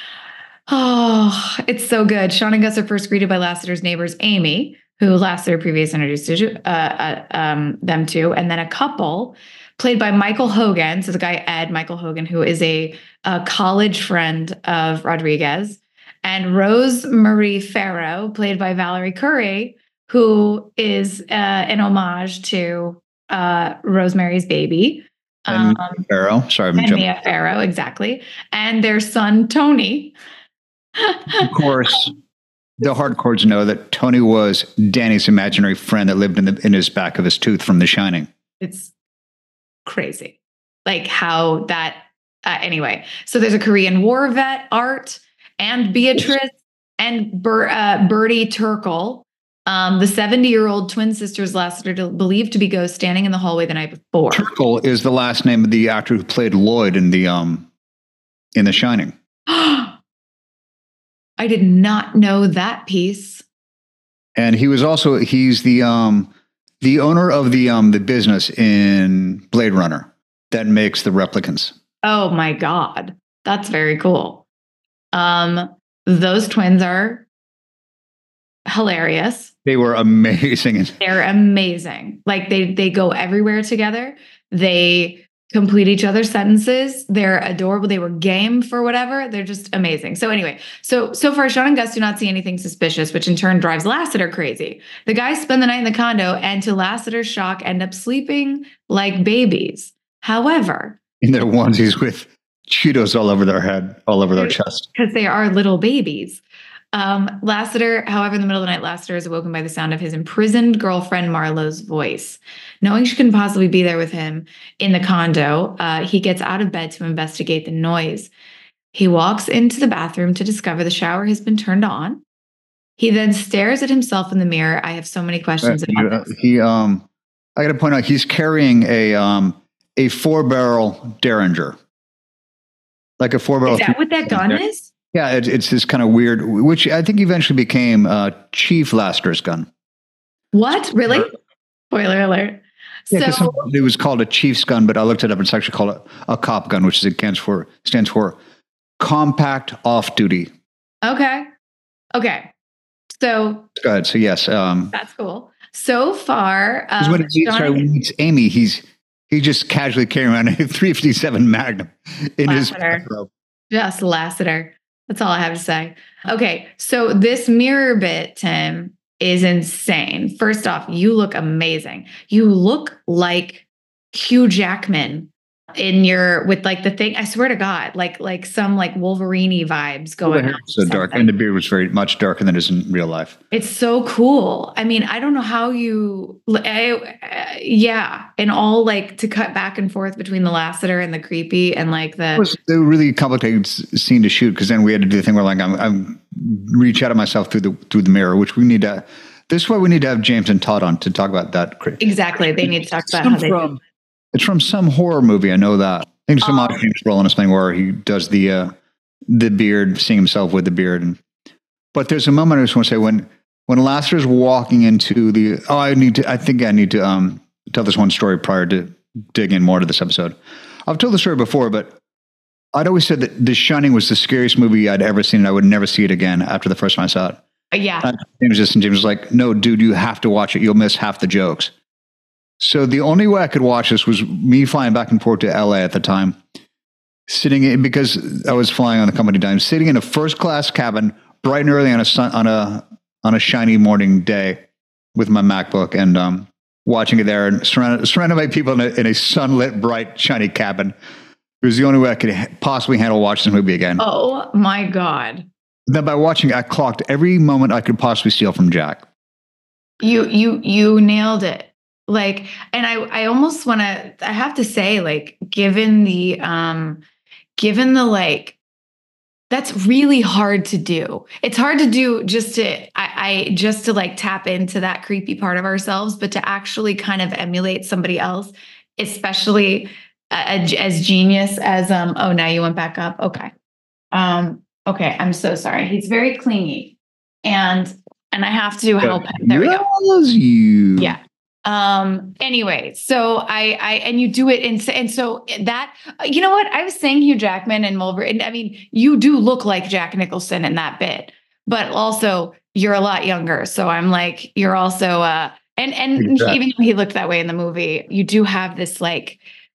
[SPEAKER 3] Oh, it's so good. Sean and Gus are first greeted by Lassiter's neighbors, Amy, who Lassiter previously introduced to, uh, uh, um, them to, and then a couple played by Michael Hogan. So the guy, Ed, Michael Hogan, who is a, a college friend of Rodriguez, and Rose Marie Farrow, played by Valerie Curry, who is uh, an homage to uh, Rosemary's Baby.
[SPEAKER 4] And
[SPEAKER 3] Um,
[SPEAKER 4] Farrow, sorry, I'm
[SPEAKER 3] and
[SPEAKER 4] jumping.
[SPEAKER 3] Mia Farrow, exactly. And their son, Tony,
[SPEAKER 4] Of course, the hardcores know that Tony was Danny's imaginary friend that lived in the in his back of his tooth from The Shining.
[SPEAKER 3] It's crazy. Like how that, uh, anyway. So there's a Korean War vet, Art, and Beatrice, and Ber, uh, Bertie Turkle. Um, the seventy-year-old twin sisters Lassiter believed to be ghosts standing in the hallway the night before.
[SPEAKER 4] Turkle is the last name of the actor who played Lloyd in the um in The Shining.
[SPEAKER 3] I did not know that piece.
[SPEAKER 4] And he was also he's the um the owner of the um the business in Blade Runner that makes the replicants.
[SPEAKER 3] Oh my God. That's very cool. Um, those twins are hilarious.
[SPEAKER 4] They were amazing.
[SPEAKER 3] They're amazing. Like they they go everywhere together. They complete each other's sentences. They're adorable. They were game for whatever. They're just amazing. So anyway, so so far Sean and Gus do not see anything suspicious, which in turn drives Lassiter crazy. The guys spend the night in the condo and to Lassiter's shock end up sleeping like babies. However,
[SPEAKER 4] in their onesies with Cheetos all over their head, all over their chest.
[SPEAKER 3] Because they are little babies. Um, Lassiter, however, in the middle of the night, Lassiter is awoken by the sound of his imprisoned girlfriend Marlowe's voice. Knowing she couldn't possibly be there with him in the condo, uh, he gets out of bed to investigate the noise. He walks into the bathroom to discover the shower has been turned on. He then stares at himself in the mirror. I have so many questions
[SPEAKER 4] uh,
[SPEAKER 3] about
[SPEAKER 4] he,
[SPEAKER 3] this.
[SPEAKER 4] He, um, I got to point out, he's carrying a um, a four barrel Derringer, like a four barrel.
[SPEAKER 3] Is that what that gun there. is?
[SPEAKER 4] Yeah, it, it's this kind of weird, which I think eventually became uh, Chief Lassiter's gun.
[SPEAKER 3] What? Really? Spoiler alert.
[SPEAKER 4] Yeah,
[SPEAKER 3] so
[SPEAKER 4] it was called a Chief's gun, but I looked it up. It's actually called a, a cop gun, which is against for stands for compact off duty.
[SPEAKER 3] Okay. Okay. So
[SPEAKER 4] go ahead. So yes, um,
[SPEAKER 3] that's cool. So far, um,
[SPEAKER 4] when he, sorry, when he meets Amy, he's he just casually carrying around a three fifty-seven Magnum in
[SPEAKER 3] Lassiter.
[SPEAKER 4] his bathrobe.
[SPEAKER 3] Just Lassiter. That's all I have to say. Okay, so this mirror bit, Tim, is insane. First off, you look amazing. You look like Hugh Jackman in your with like the thing. I swear to God, like like some like Wolverine vibes going on.
[SPEAKER 4] So dark, and the beard was very much darker than it is in real life.
[SPEAKER 3] It's so cool. I mean, I don't know how you, I, uh, yeah, and all like to cut back and forth between the Lassiter and the creepy and like the.
[SPEAKER 4] It was a really complicated scene to shoot because then we had to do the thing where like I'm, I'm reach out of myself through the through the mirror, which we need to. This is why we need to have James and Todd on to talk about that.
[SPEAKER 3] Exactly, they need to talk about how they.
[SPEAKER 4] From, It's from some horror movie. I know that. I think some odd James Brolin or something where he does the uh, the beard, seeing himself with the beard. And, but there's a moment I just want to say when when Lassiter's walking into the. Oh, I need to. I think I need to um, tell this one story prior to dig in more to this episode. I've told the story before, but I'd always said that The Shining was the scariest movie I'd ever seen, and I would never see it again after the first time I saw it.
[SPEAKER 3] Yeah.
[SPEAKER 4] And James just and James was like, "No, dude, you have to watch it. You'll miss half the jokes." So the only way I could watch this was me flying back and forth to L A at the time, sitting in, because I was flying on the company dime, sitting in a first class cabin, bright and early on a sun, on a on a shiny morning day, with my MacBook and um, watching it there, and surrounded surrounded by people in a, in a sunlit, bright, shiny cabin. It was the only way I could ha- possibly handle watching this movie again.
[SPEAKER 3] Oh my God!
[SPEAKER 4] Then by watching, I clocked every moment I could possibly steal from Jack.
[SPEAKER 3] You you you nailed it. Like, and I, I almost want to, I have to say, like, given the, um, given the, like, that's really hard to do. It's hard to do just to, I, I, just to like tap into that creepy part of ourselves, but to actually kind of emulate somebody else, especially uh, as genius as, um, oh, now you went back up. Okay. Um, okay. I'm so sorry. He's very clingy and, and I have to help him. There we go.
[SPEAKER 4] You.
[SPEAKER 3] Yeah. Um, anyway, so I, I, and you do it. And, and so that, you know what, I was saying Hugh Jackman and Wolverine. I mean, you do look like Jack Nicholson in that bit, but also you're a lot younger. So I'm like, you're also, uh, and, and exactly. Even though he looked that way in the movie, you do have this like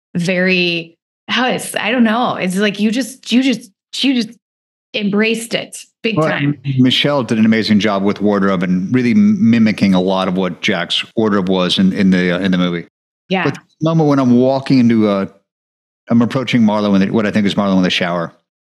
[SPEAKER 3] very, how is, I don't know. It's like, you just, you just, you just embraced it big well, time.
[SPEAKER 4] Michelle did an amazing job with wardrobe and really mimicking a lot of what Jack's wardrobe was in, in the uh, in the movie.
[SPEAKER 3] Yeah.
[SPEAKER 4] But the moment when I'm walking into a, I'm approaching Marlo in the, what I think is Marlo in the shower,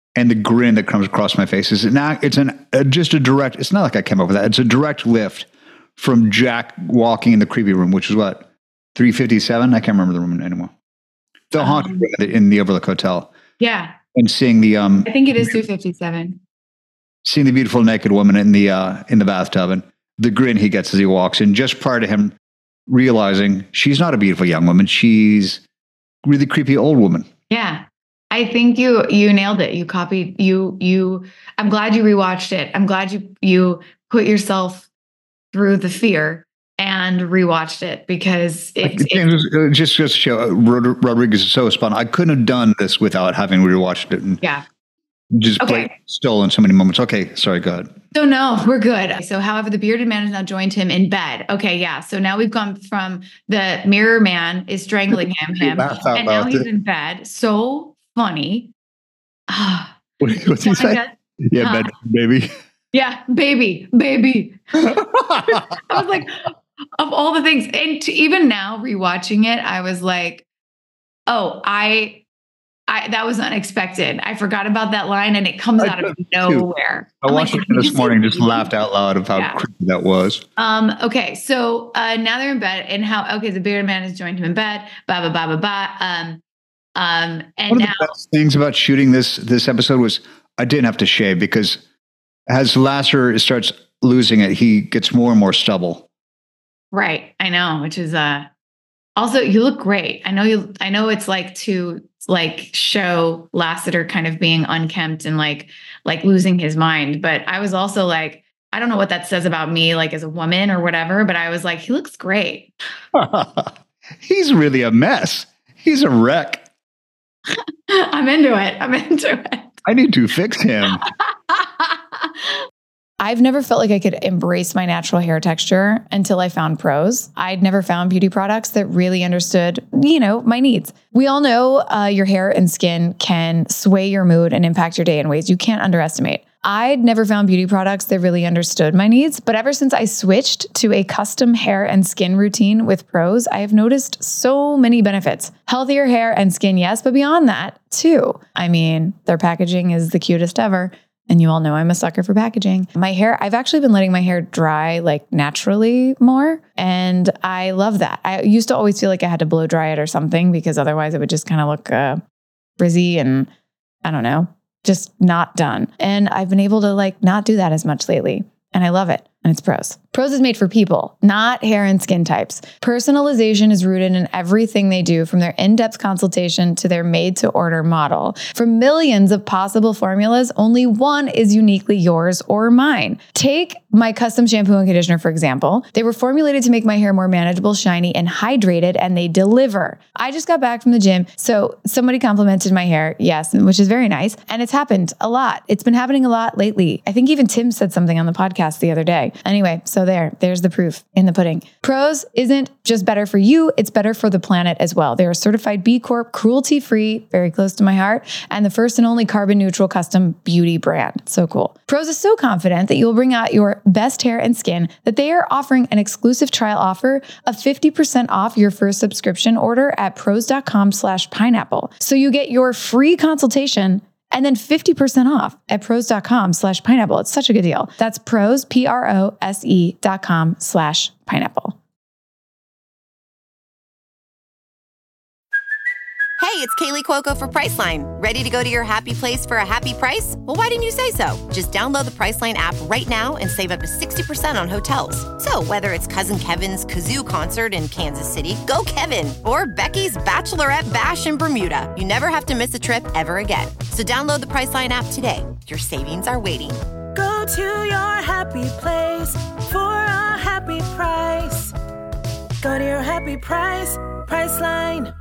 [SPEAKER 4] and the grin that comes across my face is an act, it's an uh, just a direct, it's not like I came up with that. It's a direct lift from Jack walking in the creepy room, which is what, three fifty-seven? I can't remember the room anymore. The haunted um, room in the Overlook Hotel.
[SPEAKER 3] Yeah.
[SPEAKER 4] And seeing the, um,
[SPEAKER 3] I think it is three fifty-seven.
[SPEAKER 4] Seeing the beautiful naked woman in the, uh, in the bathtub and the grin he gets as he walks in, just prior to him realizing she's not a beautiful young woman. She's a really creepy old woman.
[SPEAKER 3] Yeah. I think you you nailed it. You copied you you I'm glad you rewatched it. I'm glad you you put yourself through the fear and rewatched it because it, it,
[SPEAKER 4] it just just show uh, Rodriguez is so spun. I couldn't have done this without having rewatched it and
[SPEAKER 3] yeah.
[SPEAKER 4] just
[SPEAKER 3] okay.
[SPEAKER 4] played stolen so many moments. Okay, sorry, go ahead.
[SPEAKER 3] So no, we're good. So however, the bearded man has now joined him in bed. Okay, yeah. So now we've gone from the mirror man is strangling him, him, and now he's it. in bed. So funny.
[SPEAKER 4] what, what's he say? Get, yeah, uh, bed, baby.
[SPEAKER 3] Yeah, baby, baby. I was like, of all the things, and to, even now rewatching it, I was like, oh, I, I that was unexpected. I forgot about that line, and it comes I out of nowhere.
[SPEAKER 4] Too. I I'm watched like, it this morning, just laughed out loud of how yeah. creepy that was.
[SPEAKER 3] Um. Okay, so uh, now they're in bed, and how? Okay, the bearded man has joined him in bed. Ba ba ba ba ba. Um. Um, and
[SPEAKER 4] One
[SPEAKER 3] now,
[SPEAKER 4] of the best things about shooting this this episode was I didn't have to shave because as Lasser starts losing it, he gets more and more stubble.
[SPEAKER 3] Right, I know, which is uh also you look great. I know you. I know it's like to like show Lassiter kind of being unkempt and like like losing his mind, but I was also like, I don't know what that says about me, like as a woman or whatever, but I was like, he looks great.
[SPEAKER 4] He's really a mess. He's a wreck.
[SPEAKER 3] I'm into it. I'm into it.
[SPEAKER 4] I need to fix him.
[SPEAKER 3] I've never felt like I could embrace my natural hair texture until I found Prose. I'd never found beauty products that really understood, you know, my needs. We all know uh, your hair and skin can sway your mood and impact your day in ways you can't underestimate. I'd never found beauty products that really understood my needs, but ever since I switched to a custom hair and skin routine with Prose, I have noticed so many benefits. Healthier hair and skin, yes, but beyond that, too. I mean, their packaging is the cutest ever. And you all know I'm a sucker for packaging. My hair, I've actually been letting my hair dry like naturally more. And I love that. I used to always feel like I had to blow dry it or something because otherwise it would just kind of look uh, frizzy and I don't know, just not done. And I've been able to like not do that as much lately. And I love it. And it's Prose. Prose is made for people, not hair and skin types. Personalization is rooted in everything they do, from their in-depth consultation to their made-to-order model. From millions of possible formulas, only one is uniquely yours or mine. Take my custom shampoo and conditioner, for example. They were formulated to make my hair more manageable, shiny, and hydrated, and they deliver. I just got back from the gym, so somebody complimented my hair, yes, which is very nice. And it's happened a lot. It's been happening a lot lately. I think even Tim said something on the podcast the other day. Anyway, so there, there's the proof in the pudding. Prose isn't just better for you, it's better for the planet as well. They are certified B Corp, cruelty-free, very close to my heart, and the first and only carbon neutral custom beauty brand. So cool. Prose is so confident that you'll bring out your best hair and skin that they are offering an exclusive trial offer of fifty percent off your first subscription order at prose.com slash pineapple. So you get your free consultation and then fifty percent off at prose.com slash pineapple. It's such a good deal. That's prose, P R O S E dot com slash pineapple.
[SPEAKER 5] Hey, it's Kaylee Cuoco for Priceline. Ready to go to your happy place for a happy price? Well, why didn't you say so? Just download the Priceline app right now and save up to sixty percent on hotels. So whether it's Cousin Kevin's Kazoo Concert in Kansas City, go Kevin, or Becky's Bachelorette Bash in Bermuda, you never have to miss a trip ever again. So download the Priceline app today. Your savings are waiting.
[SPEAKER 6] Go to your happy place for a happy price. Go to your happy price, Priceline.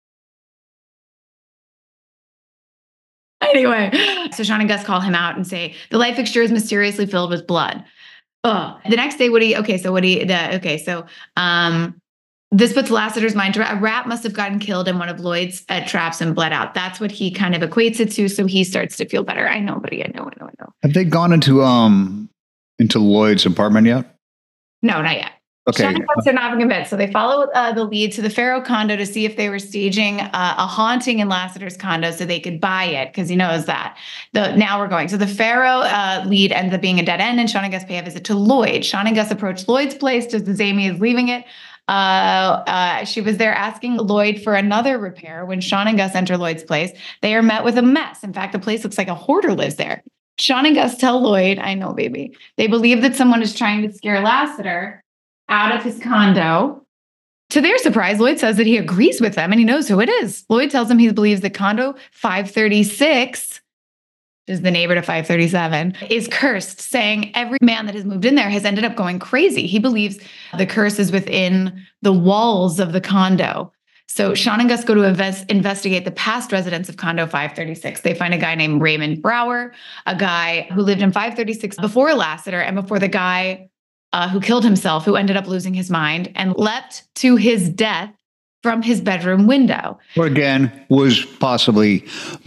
[SPEAKER 3] Anyway, so Sean and Gus call him out and say, the light fixture is mysteriously filled with blood. Ugh. The next day, Woody, okay, so Woody, the, okay, so um, this puts Lassiter's mind to a rat must have gotten killed in one of Lloyd's uh, traps and bled out. That's what he kind of equates it to. So he starts to feel better. I know, buddy. I know, I know, I know.
[SPEAKER 4] Have they gone into um into Lloyd's apartment yet?
[SPEAKER 3] No, not yet.
[SPEAKER 4] Okay.
[SPEAKER 3] Sean and Gus are not convinced. So they follow uh, the lead to the Farrow condo to see if they were staging uh, a haunting in Lassiter's condo so they could buy it because he knows that. The Now we're going. So the Farrow uh, lead ends up being a dead end, and Sean and Gus pay a visit to Lloyd. Sean and Gus approach Lloyd's place just as Amy is leaving it. Uh, uh, she was there asking Lloyd for another repair. When Sean and Gus enter Lloyd's place, they are met with a mess. In fact, the place looks like a hoarder lives there. Sean and Gus tell Lloyd, I know, baby, they believe that someone is trying to scare Lassiter out of his condo. To their surprise, Lloyd says that he agrees with them and he knows who it is. Lloyd tells him he believes that condo five thirty-six, which is the neighbor to five thirty-seven, is cursed, saying every man that has moved in there has ended up going crazy. He believes the curse is within the walls of the condo. So Sean and Gus go to invest, investigate the past residents of condo five thirty-six. They find a guy named Raymond Brower, a guy who lived in five thirty-six before Lassiter and before the guy Uh, who killed himself, who ended up losing his mind and leapt to his death from his bedroom window.
[SPEAKER 4] Or again, was possibly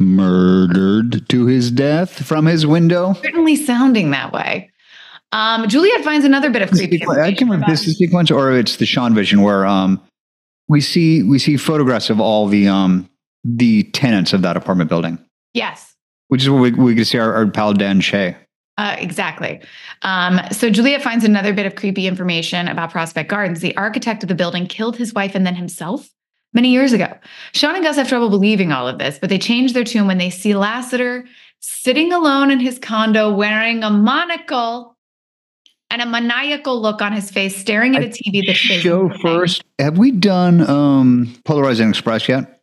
[SPEAKER 4] murdered to his death from his window.
[SPEAKER 3] Certainly sounding that way. Um, Juliet finds another bit of creepy.
[SPEAKER 4] I can't remember this is the sequence or it's the Sean vision where um, we see we see photographs of all the um, the tenants of that apartment building.
[SPEAKER 3] Yes.
[SPEAKER 4] Which is where we, we can see our, our pal Dan Shea.
[SPEAKER 3] Uh, exactly. Um, so Juliet finds another bit of creepy information about Prospect Gardens. The architect of the building killed his wife and then himself many years ago. Sean and Gus have trouble believing all of this, but they change their tune when they see Lassiter sitting alone in his condo wearing a monocle and a maniacal look on his face, staring at a T V that's facing
[SPEAKER 4] Show
[SPEAKER 3] the
[SPEAKER 4] first. Have we done um, Polarizing Express yet?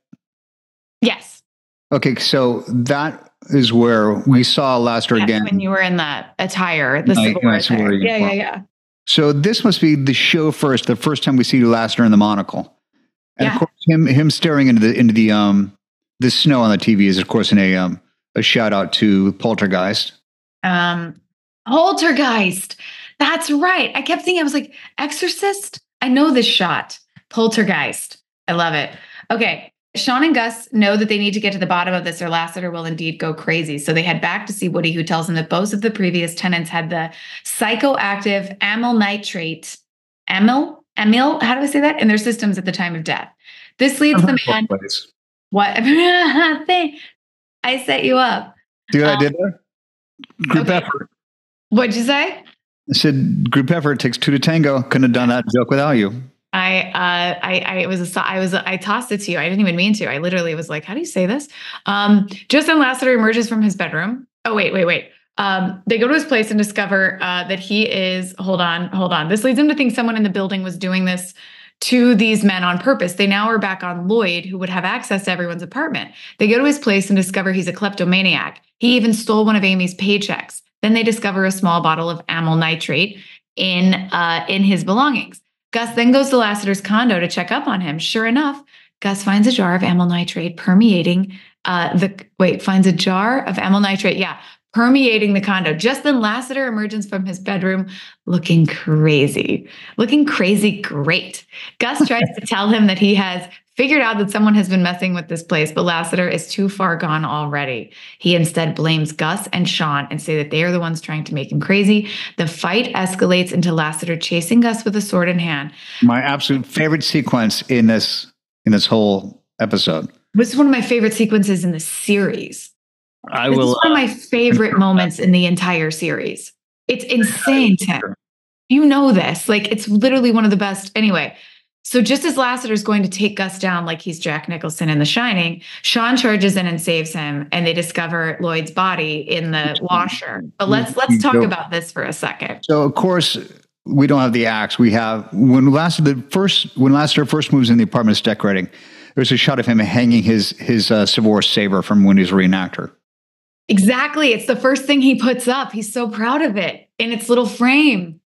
[SPEAKER 3] Yes.
[SPEAKER 4] Okay, so that is where we saw Lassiter
[SPEAKER 3] Yes,
[SPEAKER 4] again.
[SPEAKER 3] when you were in that attire, the
[SPEAKER 4] Nice-
[SPEAKER 3] Civil War
[SPEAKER 4] nice
[SPEAKER 3] attire.
[SPEAKER 4] wear
[SPEAKER 3] Yeah, yeah,
[SPEAKER 4] uniform.
[SPEAKER 3] yeah.
[SPEAKER 4] So this must be the show first, the first time we see Lassiter in the monocle. And
[SPEAKER 3] Yeah.
[SPEAKER 4] of course, him him staring into the into the um the snow on the T V is of course in a um a shout out to Poltergeist.
[SPEAKER 3] Um, Poltergeist. That's right. I kept thinking, I was like, Exorcist? I know this shot. Poltergeist. I love it. Okay. Sean and Gus know that they need to get to the bottom of this or Lassiter will indeed go crazy. So they head back to see Woody, who tells them that both of the previous tenants had the psychoactive amyl nitrate, amyl, amyl, how do I say that? In their systems at the time of death. This leads the man. What? I set you up.
[SPEAKER 4] See what
[SPEAKER 3] Um,
[SPEAKER 4] I did there? Group
[SPEAKER 3] okay.
[SPEAKER 4] effort.
[SPEAKER 3] What'd you say?
[SPEAKER 4] I said group effort takes two to tango. Couldn't have done that joke without you.
[SPEAKER 3] I, uh, I, I, it was, a, I was, I tossed it to you. I didn't even mean to. I literally was like, how do you say this? Um, Justin Lassiter emerges from his bedroom. Oh, wait, wait, wait. Um, they go to his place and discover uh, that he is, hold on, hold on. This leads him to think someone in the building was doing this to these men on purpose. They now are back on Lloyd, who would have access to everyone's apartment. They go to his place and discover he's a kleptomaniac. He even stole one of Amy's paychecks. Then they discover a small bottle of amyl nitrate in, uh, in his belongings. Gus then goes to Lassiter's condo to check up on him. Sure enough, Gus finds a jar of amyl nitrate permeating uh, the, wait, finds a jar of amyl nitrate, yeah, permeating the condo. Just then Lassiter emerges from his bedroom looking crazy, looking crazy great. Gus tries to tell him that he has figured out that someone has been messing with this place, but Lassiter is too far gone already. He instead blames Gus and Sean and say that they are the ones trying to make him crazy. The fight escalates into Lassiter chasing Gus with a sword in hand.
[SPEAKER 4] My absolute favorite sequence in this in this whole episode.
[SPEAKER 3] This is one of my favorite sequences in the series.
[SPEAKER 4] I
[SPEAKER 3] This
[SPEAKER 4] will.
[SPEAKER 3] is one of my favorite moments in the entire series. It's insane, Tim. You know this. Like, it's literally one of the best. Anyway, so just as Lassiter's going to take Gus down like he's Jack Nicholson in The Shining, Sean charges in and saves him, and they discover Lloyd's body in the washer. But let's let's talk about this for a second.
[SPEAKER 4] So of course we don't have the axe. We have when Lassiter the first when Lassiter first moves in the apartment is decorating. There's a shot of him hanging his his uh, Civil War saber from when he's a reenactor.
[SPEAKER 3] Exactly. It's the first thing he puts up. He's so proud of it in its little frame.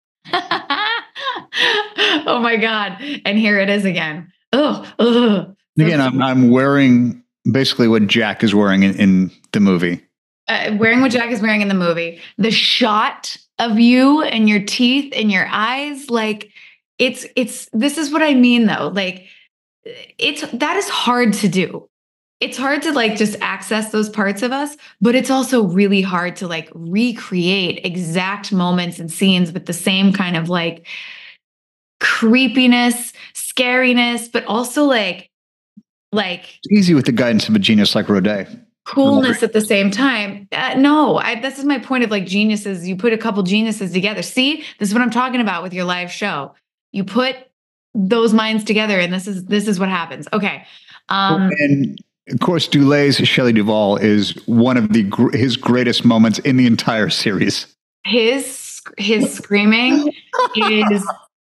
[SPEAKER 3] Oh my God. And here it is again. Oh, oh.
[SPEAKER 4] Again, I'm I'm wearing basically what Jack is wearing in, in the movie.
[SPEAKER 3] Uh, wearing what Jack is wearing in the movie. The shot of you and your teeth and your eyes, like it's, it's, this is what I mean though. Like it's, that is hard to do. It's hard to like just access those parts of us, but it's also really hard to like recreate exact moments and scenes with the same kind of like creepiness, scariness, but also like, like
[SPEAKER 4] It's easy with the guidance of a genius like Roday.
[SPEAKER 3] coolness at the same time. Uh, no, I, this is my point of like geniuses. You put a couple geniuses together. See, this is what I'm talking about with your live show. You put those minds together, and this is this is what happens. Okay. Um,
[SPEAKER 4] and of course, Dulay's Shelley Duvall is one of the gr- his greatest moments in the entire series.
[SPEAKER 3] His his screaming is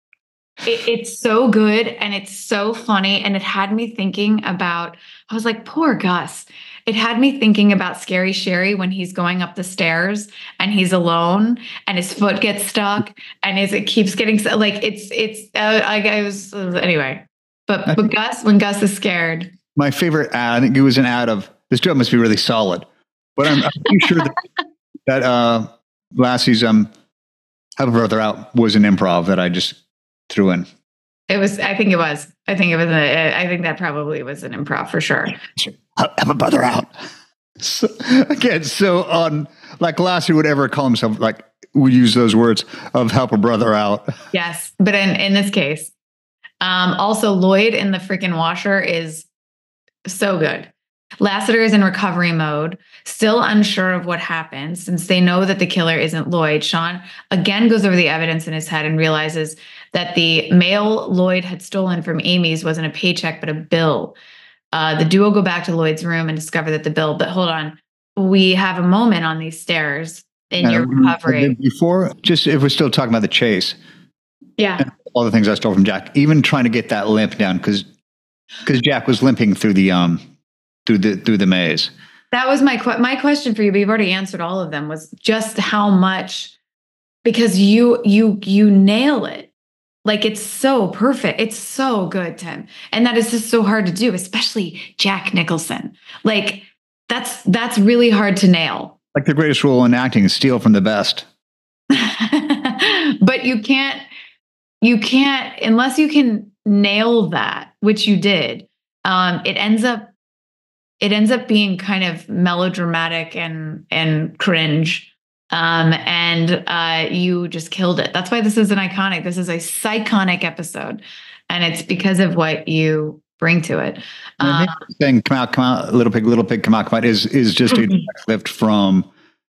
[SPEAKER 3] it, it's so good and it's so funny, and it had me thinking about. I was like, poor Gus. It had me thinking about Scary Sherry when he's going up the stairs and he's alone and his foot gets stuck and his, it keeps getting like it's it's uh, I, I was uh, anyway. But but Gus, when Gus is scared.
[SPEAKER 4] My favorite ad, I think it was an ad of this joke must be really solid, but I'm, I'm pretty sure that, that uh, Lassie's um, Have a Brother Out was an improv that I just threw in.
[SPEAKER 3] It was. I think it was. I think it was. A, I think that probably was an improv for sure.
[SPEAKER 4] Have a brother out. So, again, so on like Lassie would ever call himself like would use those words of help a brother out.
[SPEAKER 3] Yes, but in in this case, um, also Lloyd in the freaking washer is so good. Lassiter is in recovery mode, still unsure of what happened since they know that the killer isn't Lloyd. Sean again goes over the evidence in his head and realizes that the mail Lloyd had stolen from Amy's wasn't a paycheck, but a bill. Uh, the duo go back to Lloyd's room and discover that the bill, but hold on. We have a moment on these stairs in
[SPEAKER 4] And
[SPEAKER 3] your recovery.
[SPEAKER 4] Before, just if we're still talking about the chase,
[SPEAKER 3] Yeah.
[SPEAKER 4] all the things I stole from Jack, even trying to get that limp down because because Jack was limping through the um through the through the maze.
[SPEAKER 3] That was my que- my question for you, but you've already answered all of them. Was just how much, because you you you nail it. Like it's so perfect. It's so good, Tim. And that is just so hard to do, especially Jack Nicholson. Like that's that's really hard to nail.
[SPEAKER 4] Like the greatest role in acting is steal from the best.
[SPEAKER 3] But you can't you can't unless you can nail that, which you did. Um, it ends up it ends up being kind of melodramatic and and cringe. Um, and uh, you just killed it. That's why this is an iconic. This is a psychonic episode, and it's because of what you bring to it.
[SPEAKER 4] Um, saying "Come out, come out, little pig, little pig, come out, come out" is is just a lift from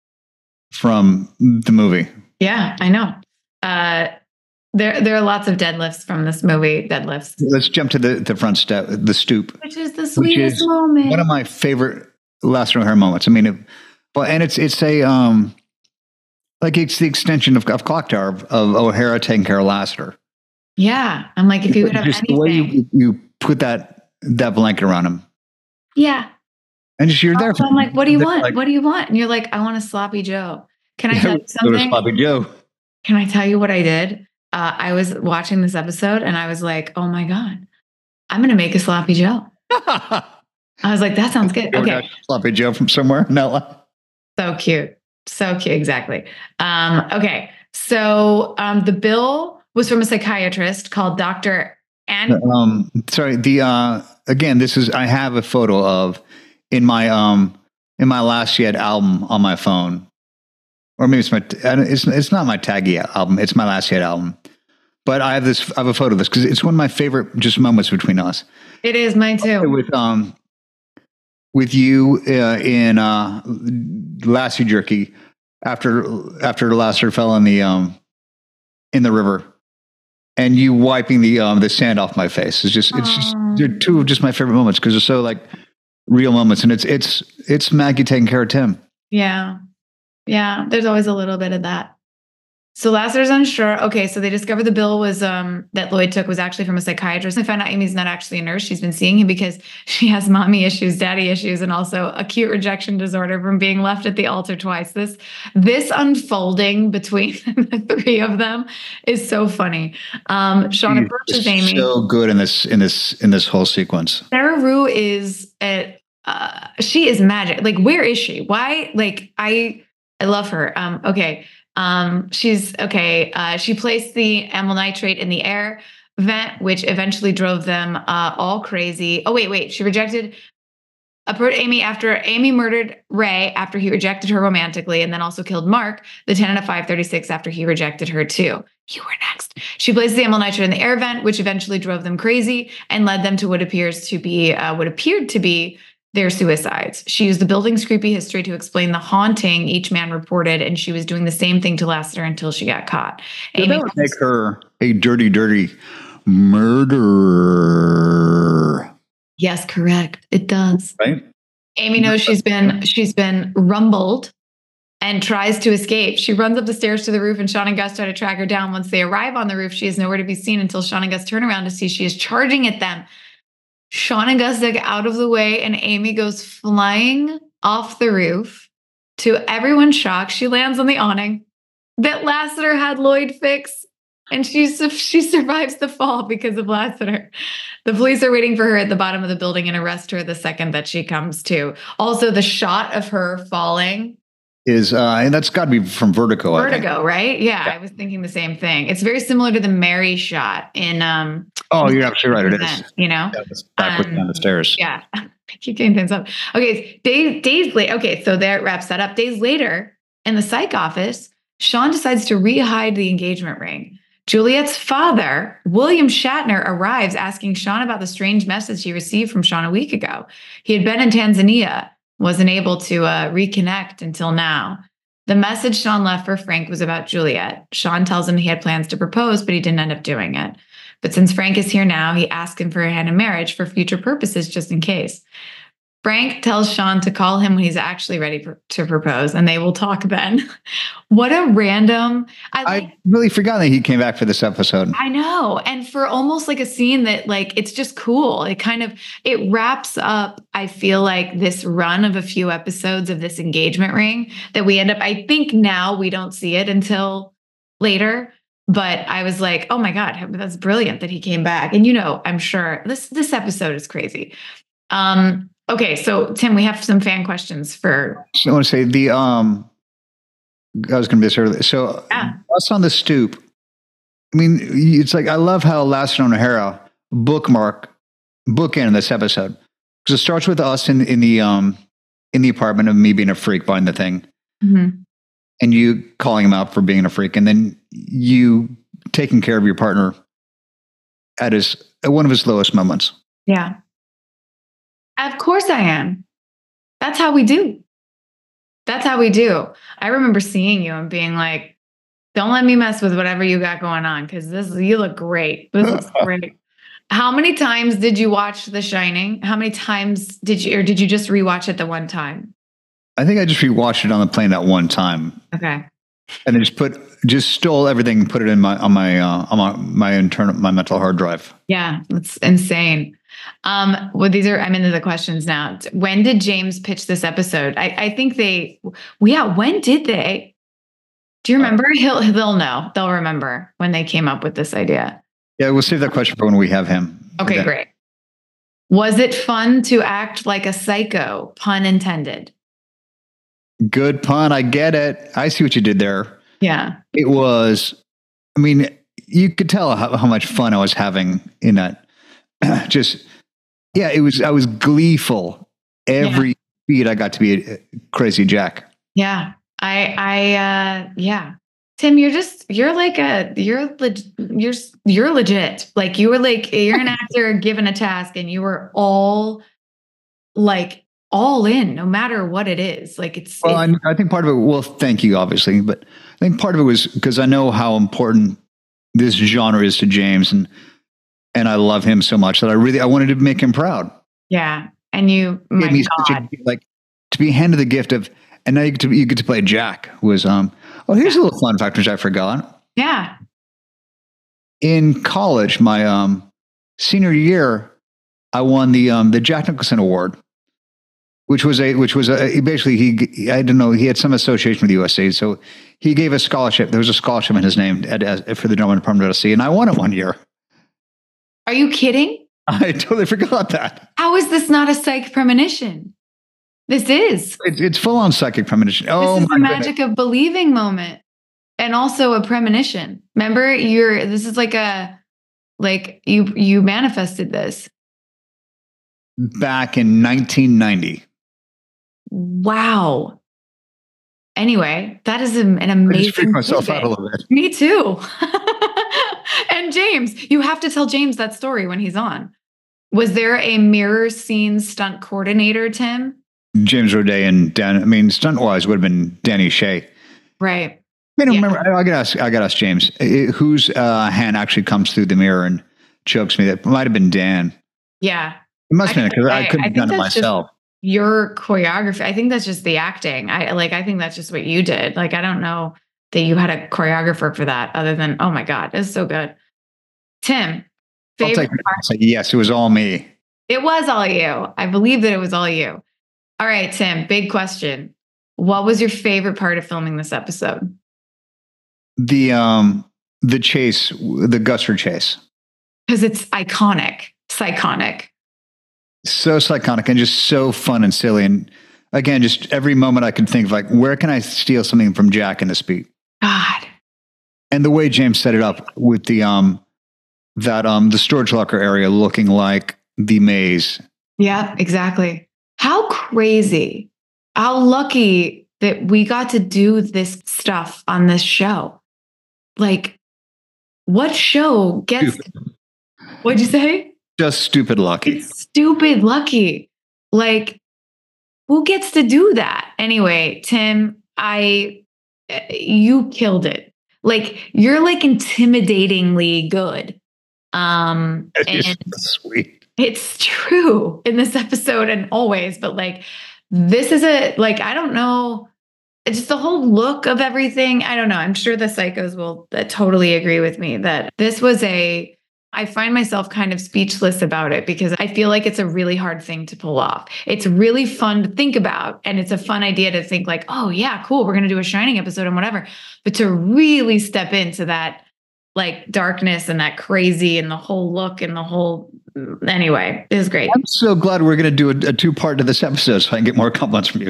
[SPEAKER 4] from the movie.
[SPEAKER 3] Yeah, I know. Uh, there there are lots of deadlifts from this movie. Deadlifts.
[SPEAKER 4] Let's jump to the the front step, the stoop,
[SPEAKER 3] which is the sweetest is moment.
[SPEAKER 4] One of my favorite Lassiter O'Hare moments. I mean, it, well, and it's it's a um. Like it's the extension of, of Clock Tower of, of O'Hara taking care of Lassiter.
[SPEAKER 3] Yeah, I'm like, if you could have
[SPEAKER 4] just
[SPEAKER 3] anything,
[SPEAKER 4] the way you, you put that that blanket around him.
[SPEAKER 3] Yeah,
[SPEAKER 4] and just you're there.
[SPEAKER 3] So I'm like, what do you want? Like, what do you want? And you're like, I want a sloppy Joe. Can I
[SPEAKER 4] yeah,
[SPEAKER 3] tell you something?
[SPEAKER 4] Sloppy Joe.
[SPEAKER 3] Can I tell you what I did? Uh, I was watching this episode and I was like, oh my god, I'm going to make a sloppy Joe. I was like, that sounds good. Okay,
[SPEAKER 4] sloppy Joe from somewhere. No,
[SPEAKER 3] so cute. So cute, exactly. Um, okay, so um, the bill was from a psychiatrist called Doctor Ann.
[SPEAKER 4] Um, sorry, the uh, again, this is I have a photo of in my um in my Last Yet album on my phone, or maybe it's my it's it's not my Taggy album, it's my Last Yet album. But I have this I have a photo of this because it's one of my favorite just moments between us.
[SPEAKER 3] It is mine too.
[SPEAKER 4] With um. With you uh, in uh, Lassie Jerky after after Lassiter fell in the um, in the river, and you wiping the um, the sand off my face. It's just it's just they're two of just my favorite moments because they're so like real moments, and it's it's it's Maggie taking care of Tim.
[SPEAKER 3] Yeah, yeah. There's always a little bit of that. So Lassiter's unsure. Okay, so they discovered the bill was um, that Lloyd took was actually from a psychiatrist. They found out Amy's not actually a nurse. She's been seeing him because she has mommy issues, daddy issues, and also acute rejection disorder from being left at the altar twice. This this unfolding between the three of them is so funny. Um, Sean approaches Amy.
[SPEAKER 4] So good in this in this in this whole sequence.
[SPEAKER 3] Sarah Rue is at, uh, she is magic. Like, where is she? Why? Like, I I love her. Um, okay. Um, she's okay. Uh, she placed the amyl nitrate in the air vent, which eventually drove them uh, all crazy. Oh, wait, wait. She rejected approached Amy after Amy murdered Ray after he rejected her romantically, and then also killed Mark, lieutenant of five thirty-six, after he rejected her too. You were next. She placed the amyl nitrate in the air vent, which eventually drove them crazy and led them to what appears to be uh, what appeared to be their suicides. She used the building's creepy history to explain the haunting each man reported, and she was doing the same thing to Lassiter until she got caught.
[SPEAKER 4] Did
[SPEAKER 3] Amy
[SPEAKER 4] that would make her a dirty, dirty murderer.
[SPEAKER 3] Yes, correct. It does.
[SPEAKER 4] Right?
[SPEAKER 3] Amy knows she's been she's been rumbled and tries to escape. She runs up the stairs to the roof, and Sean and Gus try to track her down. Once they arrive on the roof, she is nowhere to be seen until Sean and Gus turn around to see she is charging at them. Sean and Gus dig out of the way, and Amy goes flying off the roof. To everyone's shock, she lands on the awning that Lassiter had Lloyd fix, and she, she survives the fall because of Lassiter. The police are waiting for her at the bottom of the building and arrest her the second that she comes to. Also, the shot of her falling
[SPEAKER 4] is, uh, and that's got to be from Vertigo.
[SPEAKER 3] Vertigo, right? Yeah, yeah, I was thinking the same thing. It's very similar to the Mary shot in. Um,
[SPEAKER 4] oh, you're absolutely right. It is.
[SPEAKER 3] You know,
[SPEAKER 4] yeah, backwards um, down the stairs.
[SPEAKER 3] Yeah, keep getting things up. Okay, days days later. Okay, so that wraps that up. Days later, in the psych office, Sean decides to re-hide the engagement ring. Juliet's father, William Shatner, arrives asking Sean about the strange message he received from Sean a week ago. He had been in Tanzania, wasn't able to uh, reconnect until now. The message Sean left for Frank was about Juliet. Sean tells him he had plans to propose, but he didn't end up doing it. But since Frank is here now, he asked him for a hand in marriage for future purposes, just in case. Frank tells Sean to call him when he's actually ready pr- to propose, and they will talk then. What a random... I, like,
[SPEAKER 4] I really forgot that he came back for this episode.
[SPEAKER 3] I know. And for almost like a scene that, like, it's just cool. It kind of, it wraps up, I feel like, this run of a few episodes of this engagement ring that we end up, I think now we don't see it until later. But I was like, oh my God, that's brilliant that he came back. And, you know, I'm sure this, this episode is crazy. Um, Okay, so Tim, we have some fan questions for.
[SPEAKER 4] So I want to say the um, I was going to be this earlier. So yeah. Us on the Stoop. I mean, it's like I love how Lassiter and O'Hara bookmark bookend this episode because it starts with us in in the um in the apartment of me being a freak buying the thing, mm-hmm. and you calling him out for being a freak, and then you taking care of your partner at his at one of his lowest moments.
[SPEAKER 3] Yeah. Of course I am. That's how we do. That's how we do. I remember seeing you and being like, don't let me mess with whatever you got going on because this you look great. This looks great. How many times did you watch The Shining? How many times did you, or did you just rewatch it the one time?
[SPEAKER 4] I think I just rewatched it on the plane that one time.
[SPEAKER 3] Okay.
[SPEAKER 4] And I just put, just stole everything and put it in my, on my, uh, on my, my internal, my mental hard drive.
[SPEAKER 3] Yeah. That's insane. Um, well, these are, I'm into the questions now. When did James pitch this episode? I, I think they, yeah. When did they, do you remember? He'll, they'll know, they'll remember when they came up with this idea.
[SPEAKER 4] Yeah. We'll save that question for when we have him.
[SPEAKER 3] Okay, great. Was it fun to act like a psycho? Pun intended.
[SPEAKER 4] Good pun. I get it. I see what you did there.
[SPEAKER 3] Yeah.
[SPEAKER 4] It was, I mean, you could tell how, how much fun I was having in that. Just, yeah, it was, I was gleeful every yeah. beat. I got to be a crazy Jack.
[SPEAKER 3] Yeah. I, I, uh, yeah. Tim, you're just, you're like a, you're, leg, you're, you're legit. Like you were like, you're an actor given a task and you were all like all in, no matter what it is. Like it's,
[SPEAKER 4] well,
[SPEAKER 3] it's,
[SPEAKER 4] I, I think part of it, well, thank you, obviously, but I think part of it was because I know how important this genre is to James and, And I love him so much that I really, I wanted to make him proud.
[SPEAKER 3] Yeah. And you, my
[SPEAKER 4] me
[SPEAKER 3] God.
[SPEAKER 4] A, like to be handed the gift of, and now you get to, you get to play Jack was, um, oh, here's yeah. a little fun fact which I forgot.
[SPEAKER 3] Yeah.
[SPEAKER 4] In college, my, um, senior year, I won the, um, the Jack Nicholson Award, which was a, which was a, basically he, I don't know, he had some association with U S C. So he gave a scholarship. There was a scholarship in his name at, at, for the drama department at U S C. And I won it one year.
[SPEAKER 3] Are you kidding?
[SPEAKER 4] I totally forgot that.
[SPEAKER 3] How is this not a psych premonition? This is.
[SPEAKER 4] It's, it's full on psychic premonition. Oh,
[SPEAKER 3] this is
[SPEAKER 4] my
[SPEAKER 3] the magic
[SPEAKER 4] goodness.
[SPEAKER 3] of believing moment, and also a premonition. Remember, you're. This is like a, like you you manifested this.
[SPEAKER 4] back in nineteen ninety.
[SPEAKER 3] Wow. Anyway, that is an, an amazing.
[SPEAKER 4] I just freaked myself
[SPEAKER 3] tidbit.
[SPEAKER 4] out a little bit.
[SPEAKER 3] Me too. And James, you have to tell James that story when he's on. Was there a mirror scene stunt coordinator, Tim?
[SPEAKER 4] James Roday and Dan. I mean, stunt wise would have been Danny Shea.
[SPEAKER 3] Right.
[SPEAKER 4] I don't
[SPEAKER 3] Yeah.
[SPEAKER 4] remember. I got to ask. I got to ask James, uh, whose uh, hand actually comes through the mirror and chokes me. That might have been Dan.
[SPEAKER 3] Yeah.
[SPEAKER 4] It must have been because I,
[SPEAKER 3] I-
[SPEAKER 4] couldn't
[SPEAKER 3] I
[SPEAKER 4] have
[SPEAKER 3] think
[SPEAKER 4] done it
[SPEAKER 3] that's just-
[SPEAKER 4] myself.
[SPEAKER 3] Your choreography. I think that's just the acting. I like, I think that's just what you did. Like, I don't know that you had a choreographer for that other than, oh my God, it's so good. Tim,
[SPEAKER 4] I'll
[SPEAKER 3] favorite
[SPEAKER 4] take it.
[SPEAKER 3] part?
[SPEAKER 4] I'll say, yes, it was all me.
[SPEAKER 3] It was all you. I believe that it was all you. All right, Tim, big question. What was your favorite part of filming this episode?
[SPEAKER 4] The um the chase, the Gusser chase,
[SPEAKER 3] Because it's iconic. It's iconic.
[SPEAKER 4] so psychotic and just so fun and silly. And again, just every moment I could think of, like, where can I steal something from Jack in this beat?
[SPEAKER 3] God.
[SPEAKER 4] And the way James set it up with the um that um the storage locker area looking like the maze.
[SPEAKER 3] Yeah, exactly. How crazy. How lucky that we got to do this stuff on this show. Like, what show gets, what'd you say?
[SPEAKER 4] Just stupid lucky.
[SPEAKER 3] It's stupid lucky. Like, who gets to do that? Anyway, Tim, I, you killed it. Like, you're like intimidatingly good. Um,
[SPEAKER 4] It's
[SPEAKER 3] and
[SPEAKER 4] sweet.
[SPEAKER 3] it's true in this episode and always, but like, this is a, like, I don't know, it's just the whole look of everything. I don't know. I'm sure the psychos will uh, totally agree with me that this was a, I find myself kind of speechless about it because I feel like it's a really hard thing to pull off. It's really fun to think about. And it's a fun idea to think like, oh yeah, cool. We're going to do a Shining episode and whatever. But to really step into that like darkness and that crazy and the whole look and the whole, anyway, it was great.
[SPEAKER 4] I'm so glad we're going to do a, a two part to this episode so I can get more compliments from you.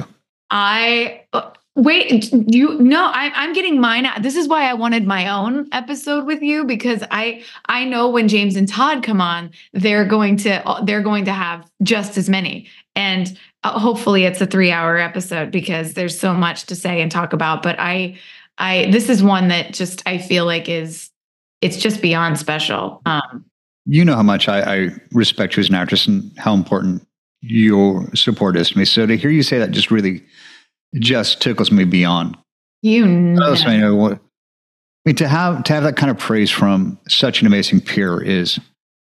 [SPEAKER 3] I uh, wait, you no, I, I'm getting mine. This is why I wanted my own episode with you because I I know when James and Todd come on, they're going to they're going to have just as many, and uh, hopefully it's a three hour episode because there's so much to say and talk about. But I I this is one that just I feel like is it's just beyond special. Um,
[SPEAKER 4] You know how much I, I respect you as an actress and how important your support is to me. So to hear you say that just really just tickles me beyond.
[SPEAKER 3] you know.
[SPEAKER 4] Also, I know what I mean, to have to have that kind of praise from such an amazing peer is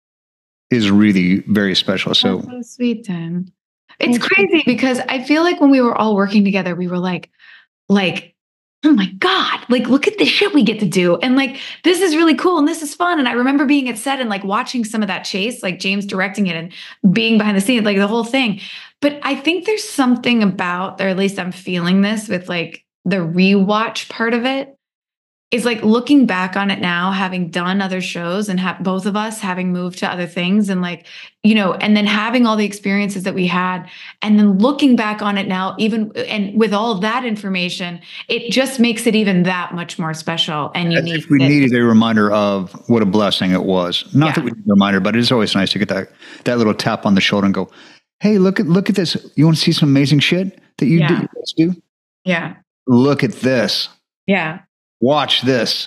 [SPEAKER 4] is really very special. So
[SPEAKER 3] That's so sweet, Tim. It's crazy because I feel like when we were all working together, we were like, like, oh my God, like, look at the shit we get to do. And like, this is really cool. And this is fun. And I remember being at set and like watching some of that chase, like James directing it and being behind the scenes, like the whole thing. But I think there's something about, or at least I'm feeling this with like the rewatch part of it. Is like looking back on it now, having done other shows and have both of us having moved to other things and like, you know, and then having all the experiences that we had and then looking back on it now, even and with all that information, it just makes it even that much more special and
[SPEAKER 4] as
[SPEAKER 3] unique.
[SPEAKER 4] if we
[SPEAKER 3] that-
[SPEAKER 4] needed a reminder of what a blessing it was. Not
[SPEAKER 3] Yeah.
[SPEAKER 4] that we need a reminder, but it's always nice to get that that little tap on the shoulder and go, hey, look at look at this. You want to see some amazing shit that you
[SPEAKER 3] Yeah.
[SPEAKER 4] do, you guys do?
[SPEAKER 3] Yeah.
[SPEAKER 4] Look at this.
[SPEAKER 3] Yeah.
[SPEAKER 4] Watch this.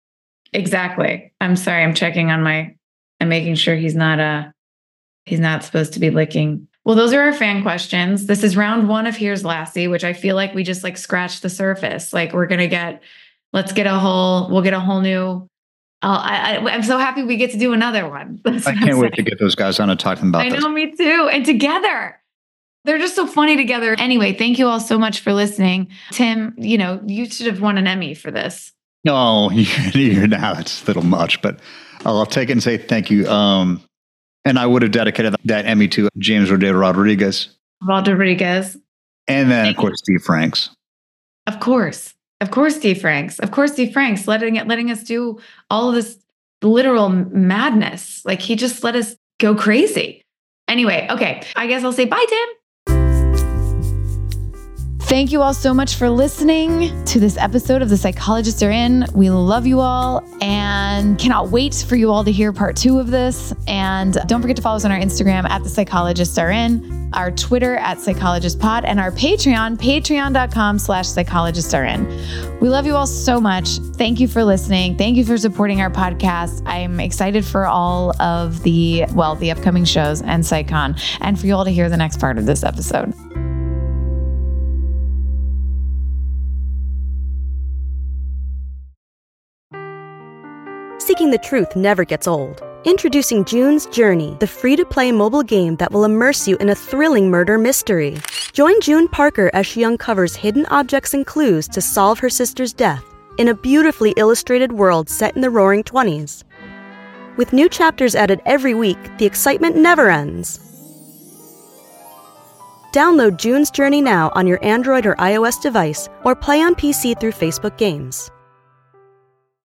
[SPEAKER 3] Exactly. I'm sorry. I'm checking on my, I'm making sure he's not, uh, he's not supposed to be licking. Well, those are our fan questions. This is round one of Here's Lassie, which I feel like we just like scratched the surface. Like we're going to get, let's get a whole, we'll get a whole new, uh, I, I, I'm so happy we get to do another one. That's
[SPEAKER 4] I
[SPEAKER 3] what I'm
[SPEAKER 4] can't wait to
[SPEAKER 3] saying.
[SPEAKER 4] get those guys on and talk to them about
[SPEAKER 3] I
[SPEAKER 4] this.
[SPEAKER 3] know, me too. And together. They're just so funny together. Anyway, thank you all so much for listening. Tim, you know, you should have won an Emmy for this.
[SPEAKER 4] No, you're now it's a little much, but I'll take it and say thank you. Um, and I would have dedicated that Emmy to James Roday Rodriguez.
[SPEAKER 3] Rodriguez.
[SPEAKER 4] And then, of course, Steve Franks.
[SPEAKER 3] Of course. Of course, Steve Franks. Of course, Steve Franks letting it, letting us do all of this literal madness. Like he just let us go crazy. Anyway, okay. I guess I'll say bye, Tim. Thank you all so much for listening to this episode of The Psychologists Are In. We love you all and cannot wait for you all to hear part two of this. And don't forget to follow us on our Instagram at The Psychologists Are In, our Twitter at Psychologist Pod, and our Patreon, patreon.com slash psychologists are in. We love you all so much. Thank you for listening. Thank you for supporting our podcast. I'm excited for all of the, well, the upcoming shows and PsychCon, and for you all to hear the next part of this episode.
[SPEAKER 7] Seeking the truth never gets old. Introducing June's Journey, the free-to-play mobile game that will immerse you in a thrilling murder mystery. Join June Parker as she uncovers hidden objects and clues to solve her sister's death in a beautifully illustrated world set in the Roaring Twenties. With new chapters added every week, the excitement never ends. Download June's Journey now on your Android or iOS device, or play on P C through Facebook Games.